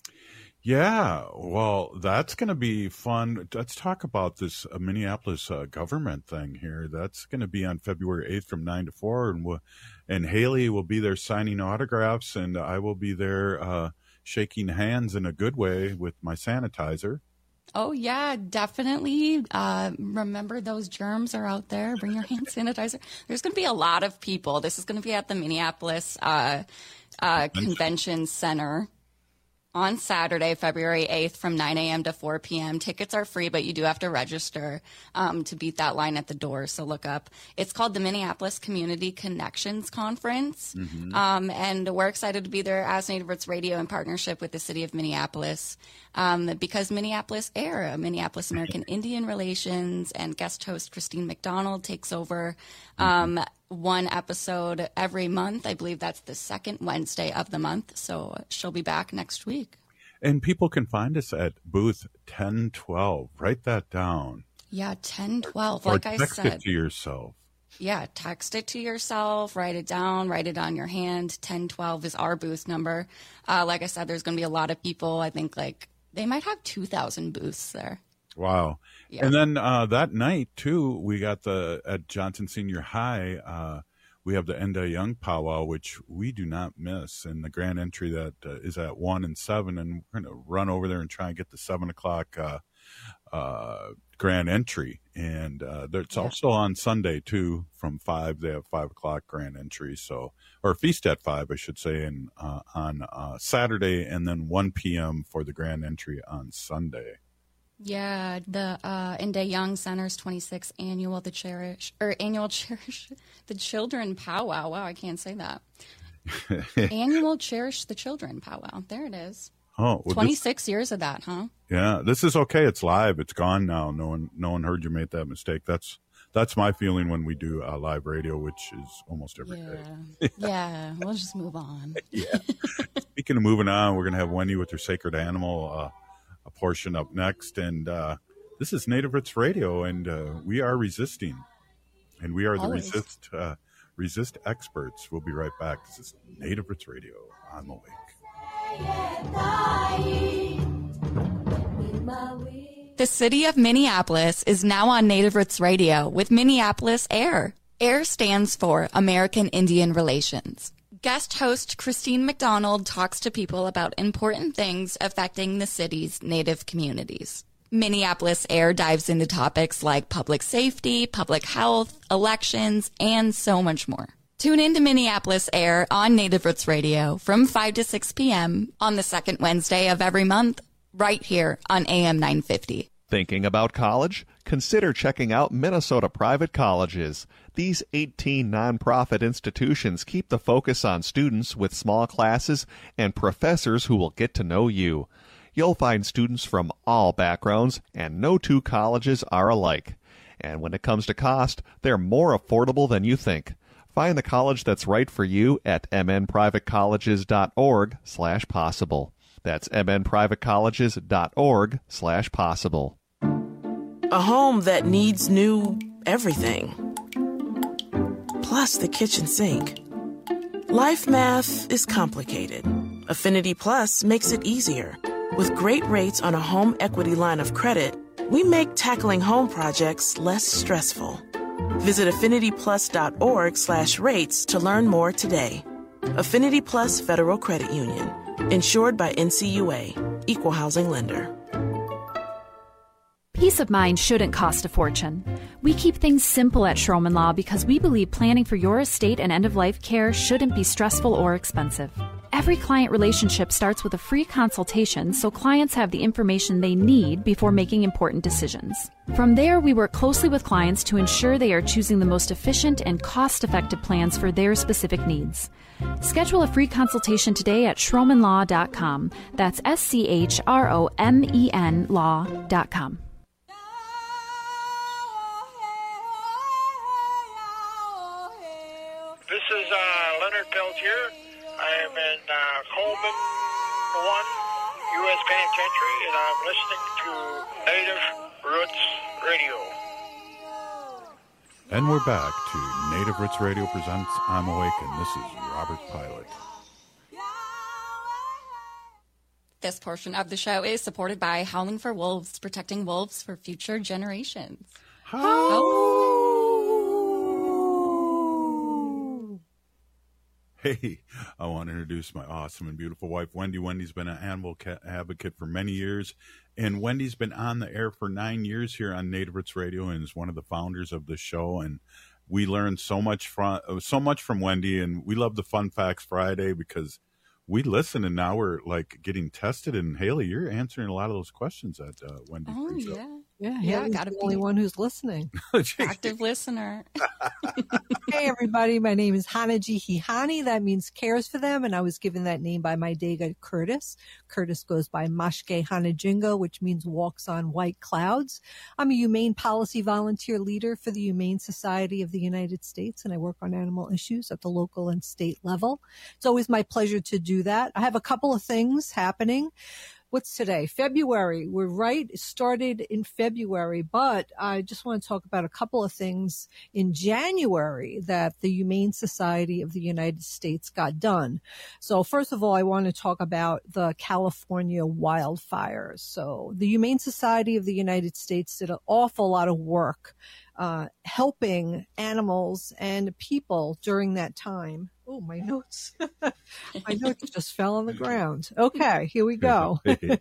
Yeah, well, that's going to be fun. Let's talk about this uh, Minneapolis uh, government thing here. That's going to be on February eighth from nine to four, and we'll, and Haley will be there signing autographs, and I will be there uh, shaking hands in a good way with my sanitizer. Oh, yeah, definitely. Uh, remember, those germs are out there. Bring your hand sanitizer. There's going to be a lot of people. This is going to be at the Minneapolis uh, uh, Convention Center on Saturday, February eighth from nine a.m. to four p.m. Tickets are free, but you do have to register um, to beat that line at the door. So look up. It's called the Minneapolis Community Connections Conference. Mm-hmm. Um, and we're excited to be there as Native Roots Radio in partnership with the city of Minneapolis um, because Minneapolis Air, Minneapolis American Indian Relations, and guest host Christine McDonald takes over um, one episode every month. I believe that's the second Wednesday of the month. So she'll be back next week. And people can find us at booth ten twelve. Write that down. Yeah, ten twelve. Or Like I text said. it to yourself. Yeah, text it to yourself, write it down, write it on your hand. ten twelve is our booth number. Uh, like I said, there's going to be a lot of people. I think like they might have two thousand booths there. Wow. Yeah. And then uh, that night, too, we got the, at Johnson Senior High, uh, we have the Enda Young powwow, which we do not miss. And the grand entry that uh, is at one and seven. And we're going to run over there and try and get the seven o'clock uh, uh, grand entry. And uh, it's yeah. also on Sunday, too, from five. They have five o'clock grand entry. So, or feast at five, I should say, and uh, on uh, Saturday, and then one p.m. for the grand entry on Sunday. Yeah, the uh, Enda Young Center's twenty-sixth annual the Cherish or annual Cherish the Children powwow. Wow, I can't say that. Annual Cherish the Children powwow. There it is. Oh, well, twenty-six this, years of that, huh? Yeah, this is okay. It's live. It's gone now. No one, no one heard you make that mistake. That's that's my feeling when we do uh, live radio, which is almost every yeah. day. Yeah, we'll just move on. Yeah. Speaking of moving on, we're gonna have Wendy with her Sacred Animal. Uh, a portion up next, and uh, this is Native Roots Radio, and uh, we are resisting, and we are the Always. resist uh, resist experts. We'll be right back. This is Native Roots Radio on the Wake. The city of Minneapolis is now on Native Roots Radio with Minneapolis Air. AIR stands for American Indian Relations. Guest host Christine McDonald talks to people about important things affecting the city's Native communities. Minneapolis Air dives into topics like public safety, public health, elections, and so much more. Tune in to Minneapolis Air on Native Roots Radio from five to six p.m. on the second Wednesday of every month, right here on A M nine fifty. Thinking about college? Consider checking out Minnesota Private Colleges. These eighteen nonprofit institutions keep the focus on students with small classes and professors who will get to know you. You'll find students from all backgrounds, and no two colleges are alike. And when it comes to cost, they're more affordable than you think. Find the college that's right for you at mnprivatecolleges.org slash possible. That's mnprivatecolleges.org slash possible. A home that needs new everything. Plus the kitchen sink. Life math is complicated. Affinity Plus makes it easier. With great rates on a home equity line of credit, we make tackling home projects less stressful. Visit affinityplus.org slash rates to learn more today. Affinity Plus Federal Credit Union. Insured by N C U A. Equal housing lender. Peace of mind shouldn't cost a fortune. We keep things simple at Schroman Law because we believe planning for your estate and end-of-life care shouldn't be stressful or expensive. Every client relationship starts with a free consultation so clients have the information they need before making important decisions. From there, we work closely with clients to ensure they are choosing the most efficient and cost-effective plans for their specific needs. Schedule a free consultation today at schromen law dot com. That's S C H R O M E N law dot com. This is uh, Leonard Peltier. I am in uh, Coleman one, U S Penitentiary, and I'm listening to Native Roots Radio. And we're back to Native Roots Radio presents I'm Awake, and this is Robert Pilot. This portion of the show is supported by Howling for Wolves, protecting wolves for future generations. How? Hey, I want to introduce my awesome and beautiful wife, Wendy. Wendy's been an animal advocate for many years, and Wendy's been on the air for nine years here on Native Roots Radio and is one of the founders of the show. And we learned so much from so much from Wendy, and we love the Fun Facts Friday because we listen, and now we're like getting tested. And Haley, you're answering a lot of those questions that uh, Wendy Oh, brings yeah. up. Yeah, Yeah, Haley's gotta the be only one who's listening. active listener. Hey, everybody. My name is Hanaji Hihani. That means cares for them. And I was given that name by my Dega Curtis. Curtis goes by Mashke Hanajingo, which means walks on white clouds. I'm a humane policy volunteer leader for the Humane Society of the United States, and I work on animal issues at the local and state level. It's always my pleasure to do that. I have a couple of things happening. What's today? February. We're right. It started in February, but I just want to talk about a couple of things in January that the Humane Society of the United States got done. So first of all, I want to talk about the California wildfires. So the Humane Society of the United States did an awful lot of work uh, helping animals and people during that time. Oh, my notes. My notes just fell on the ground. Okay, here we go.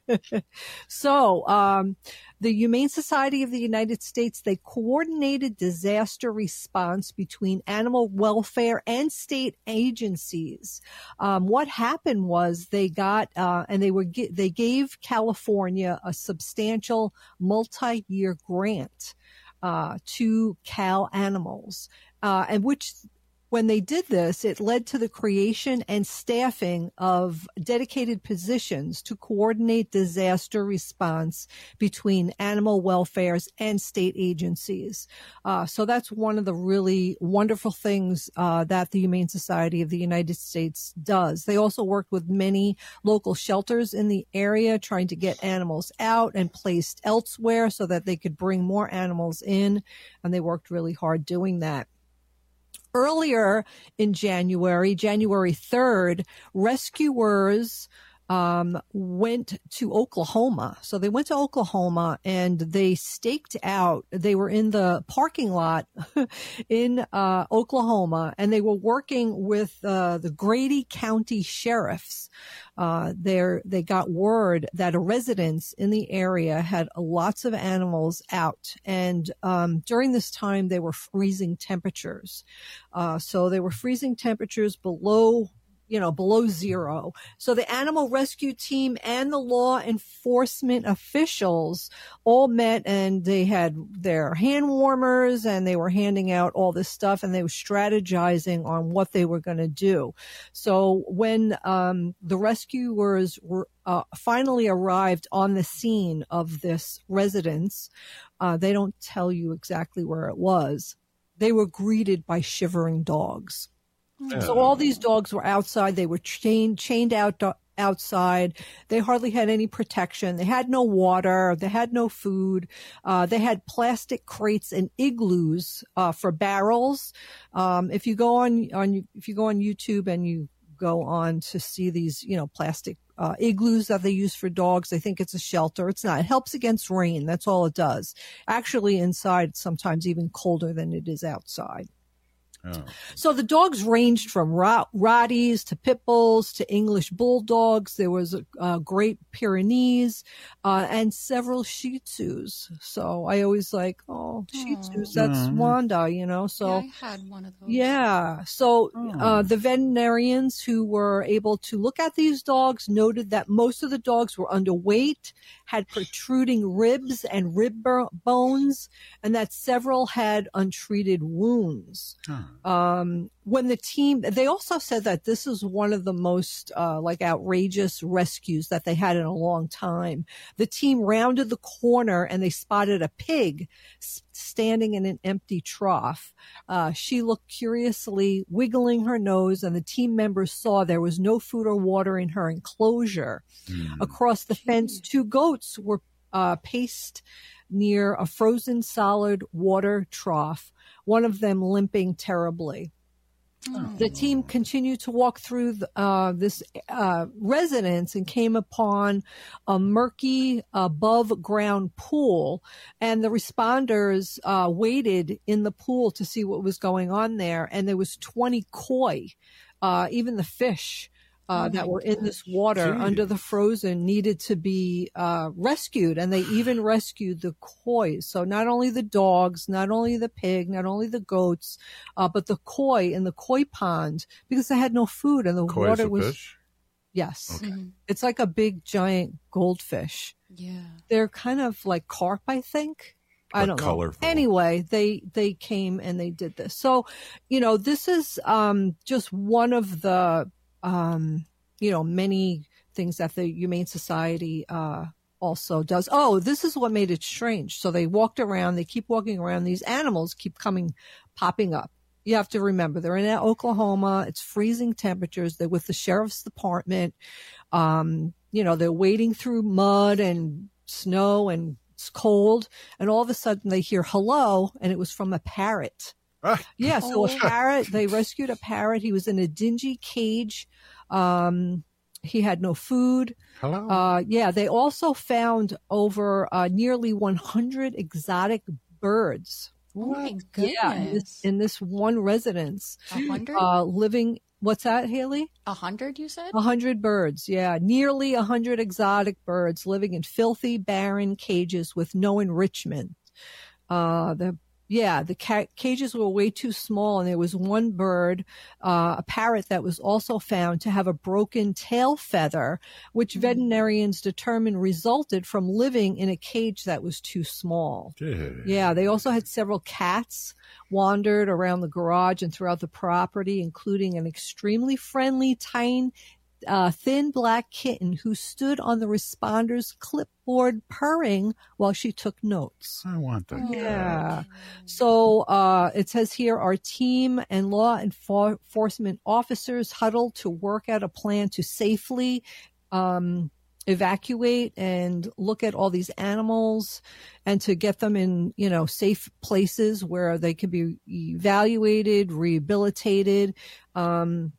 So, um, the Humane Society of the United States, they coordinated disaster response between animal welfare and state agencies. Um, what happened was they got, uh, and they were, they gave California a substantial multi-year grant, uh, to Cal Animals, uh, and which, when they did this, it led to the creation and staffing of dedicated positions to coordinate disaster response between animal welfares and state agencies. Uh, so that's one of the really wonderful things uh, that the Humane Society of the United States does. They also worked with many local shelters in the area trying to get animals out and placed elsewhere so that they could bring more animals in, and they worked really hard doing that. Earlier in January, January third, rescuers um, went to Oklahoma. So they went to Oklahoma and they staked out. They were in the parking lot in uh, Oklahoma, and they were working with uh, the Grady County sheriffs. Uh, there, they got word that a residence in the area had lots of animals out. And, um, during this time, they were freezing temperatures. Uh, so they were freezing temperatures below, you know, below zero. So the animal rescue team and the law enforcement officials all met, and they had their hand warmers and they were handing out all this stuff, and they were strategizing on what they were going to do. So when um, the rescuers were uh, finally arrived on the scene of this residence, uh, they don't tell you exactly where it was. They were greeted by shivering dogs. So all these dogs were outside. They were chained, chained out outside. They hardly had any protection. They had no water. They had no food. Uh, they had plastic crates and igloos, uh, for barrels. Um, if you go on, on, if you go on YouTube and you go on to see these, you know, plastic, uh, igloos that they use for dogs, they think it's a shelter. It's not. It helps against rain. That's all it does. Actually, inside, it's sometimes even colder than it is outside. Oh. So the dogs ranged from rot- Rotties to Pit Bulls to English Bulldogs. There was a, a Great Pyrenees uh, and several Shih Tzus. So I always like, oh, Shih Tzus, that's mm. Wanda, you know. So yeah, I had one of those. Yeah. So oh. uh, the veterinarians who were able to look at these dogs noted that most of the dogs were underweight, had protruding ribs and rib bones, and that several had untreated wounds. Huh. Um, when the team, they also said that this is one of the most, uh, like outrageous rescues that they had in a long time. The team rounded the corner and they spotted a pig standing in an empty trough. Uh, she looked curiously, wiggling her nose, and the team members saw there was no food or water in her enclosure. Mm. Across the fence, two goats were, uh, paced near a frozen solid water trough one of them limping terribly. Oh. The team continued to walk through the, uh, this uh, residence and came upon a murky above-ground pool, and the responders uh, waited in the pool to see what was going on there, and there was twenty koi, uh, even the fish. Uh, that were in this water Jeez. under the frozen needed to be uh, rescued, and they even rescued the koi. So not only the dogs, not only the pig, not only the goats, uh, but the koi in the koi pond, because they had no food and the Koi water is a was. Fish? Yes, okay. It's like a big giant goldfish. Yeah, they're kind of like carp, I think. I don't colorful. know. Anyway, they they came and they did this. So, you know, this is um, just one of the. Um, you know, many things that the Humane Society uh, also does. Oh, this is what made it strange. So they walked around, they keep walking around. These animals keep coming, popping up. You have to remember, they're in Oklahoma. It's freezing temperatures. They're with the sheriff's department. Um, you know, they're wading through mud and snow and it's cold. And all of a sudden they hear hello, and it was from a parrot. Yeah, so Oh. a parrot, they rescued a parrot. He was in a dingy cage. Um, he had no food. Hello. Uh, yeah, they also found over uh, nearly one hundred exotic birds. Oh my Yeah, in this, goodness. in this one residence. A hundred? Uh, living, what's that, Haley? A hundred, you said? A hundred birds, yeah. Nearly a hundred exotic birds living in filthy, barren cages with no enrichment. Uh, the Yeah, the ca- cages were way too small, and there was one bird, uh, a parrot, that was also found to have a broken tail feather, which mm-hmm. veterinarians determined resulted from living in a cage that was too small. Jeez. Yeah, they also had several cats wandered around the garage and throughout the property, including an extremely friendly, tiny, uh, thin black kitten who stood on the responder's clipboard purring while she took notes. I want that. Yeah. So uh, it says here, our team and law enforcement officers huddled to work out a plan to safely um, evacuate and look at all these animals and to get them in, you know, safe places where they can be evaluated, rehabilitated. Um,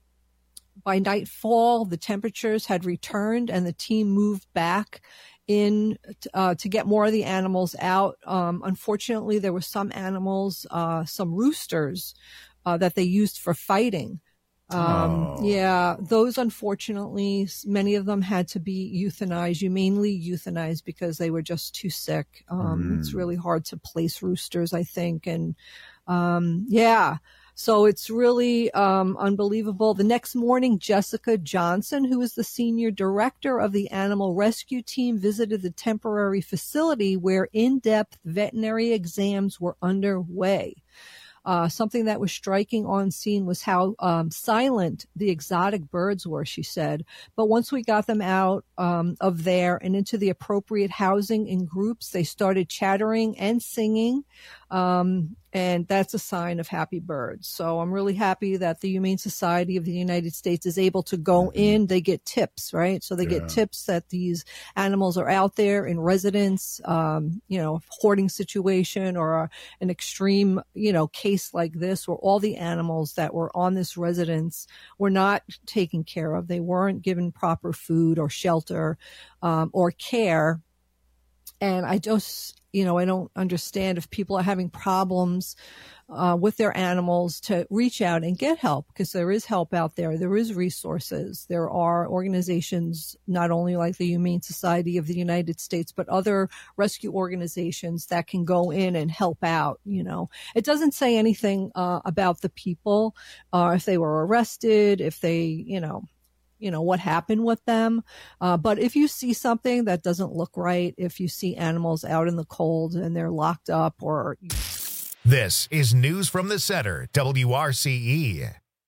By nightfall, the temperatures had returned and the team moved back in uh, to get more of the animals out. Um, unfortunately, there were some animals, uh, some roosters uh, that they used for fighting. Um, Oh. Yeah, those, unfortunately, many of them had to be euthanized, humanely euthanized, because they were just too sick. Um, Mm. It's really hard to place roosters, I think. And um, yeah. So it's really um, unbelievable. The next morning, Jessica Johnson, who is the senior director of the animal rescue team, visited the temporary facility where in-depth veterinary exams were underway. Uh, something that was striking on scene was how um, silent the exotic birds were, she said. But once we got them out um, of there and into the appropriate housing in groups, they started chattering and singing. Um, and that's a sign of happy birds. So I'm really happy that the Humane Society of the United States is able to go in. They get tips, right? So they Yeah. get tips that these animals are out there in residence, um, you know, hoarding situation or a, an extreme, you know, case like this where all the animals that were on this residence were not taken care of. They weren't given proper food or shelter, um, or care. And I just, you know, I don't understand if people are having problems uh, with their animals to reach out and get help, because there is help out there. There is resources. There are organizations, not only like the Humane Society of the United States, but other rescue organizations that can go in and help out. You know, it doesn't say anything uh, about the people, uh, if they were arrested, if they, you know, you know, what happened with them. Uh, but if you see something that doesn't look right, if you see animals out in the cold and they're locked up or... This is News from the Center, W R C E.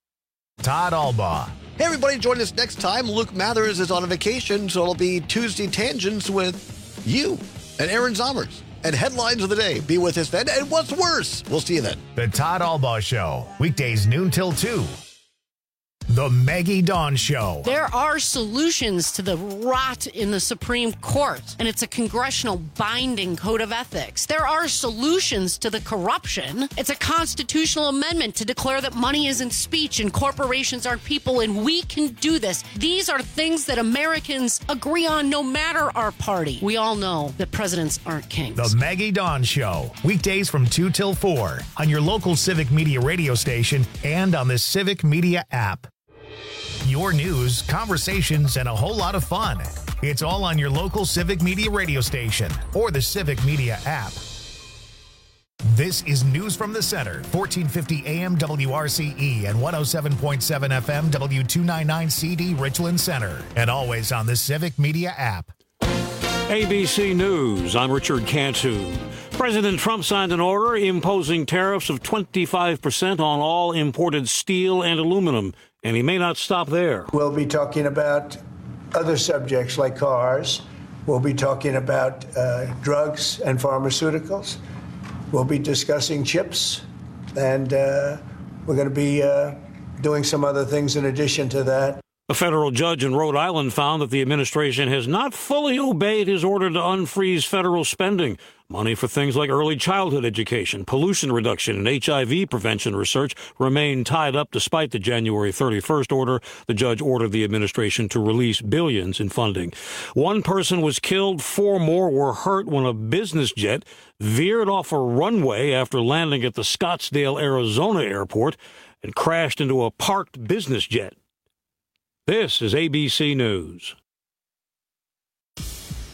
Todd Albaugh. Hey, everybody, join us next time. Luke Mathers is on a vacation, so it'll be Tuesday Tangents with you and Aaron Zommers. And headlines of the day. Be with us then. And what's worse? We'll see you then. The Todd Albaugh Show, weekdays noon till two. The Maggie Dawn Show. There are solutions to the rot in the Supreme Court, and it's a congressional binding code of ethics. There are solutions to the corruption. It's a constitutional amendment to declare that money isn't speech and corporations aren't people, and we can do this. These are things that Americans agree on no matter our party. We all know that presidents aren't kings. The Maggie Dawn Show. Weekdays from two till four on your local Civic Media radio station and on the Civic Media app. Your news, conversations, and a whole lot of fun. It's all on your local Civic Media radio station or the Civic Media app. This is News from the Center, fourteen fifty A M W R C E and one oh seven point seven F M W two ninety-nine C D Richland Center, and always on the Civic Media app. A B C News, I'm Richard Cantu. President Trump signed an order imposing tariffs of twenty-five percent on all imported steel and aluminum, and he may not stop there. We'll be talking about other subjects like cars. We'll be talking about uh, drugs and pharmaceuticals. We'll be discussing chips, and uh, we're going to be uh, doing some other things in addition to that. A federal judge in Rhode Island found that the administration has not fully obeyed his order to unfreeze federal spending. Money for things like early childhood education, pollution reduction, and H I V prevention research remain tied up despite the January thirty-first order. The judge ordered the administration to release billions in funding. One person was killed, four more were hurt when a business jet veered off a runway after landing at the Scottsdale, Arizona airport and crashed into a parked business jet. This is A B C News.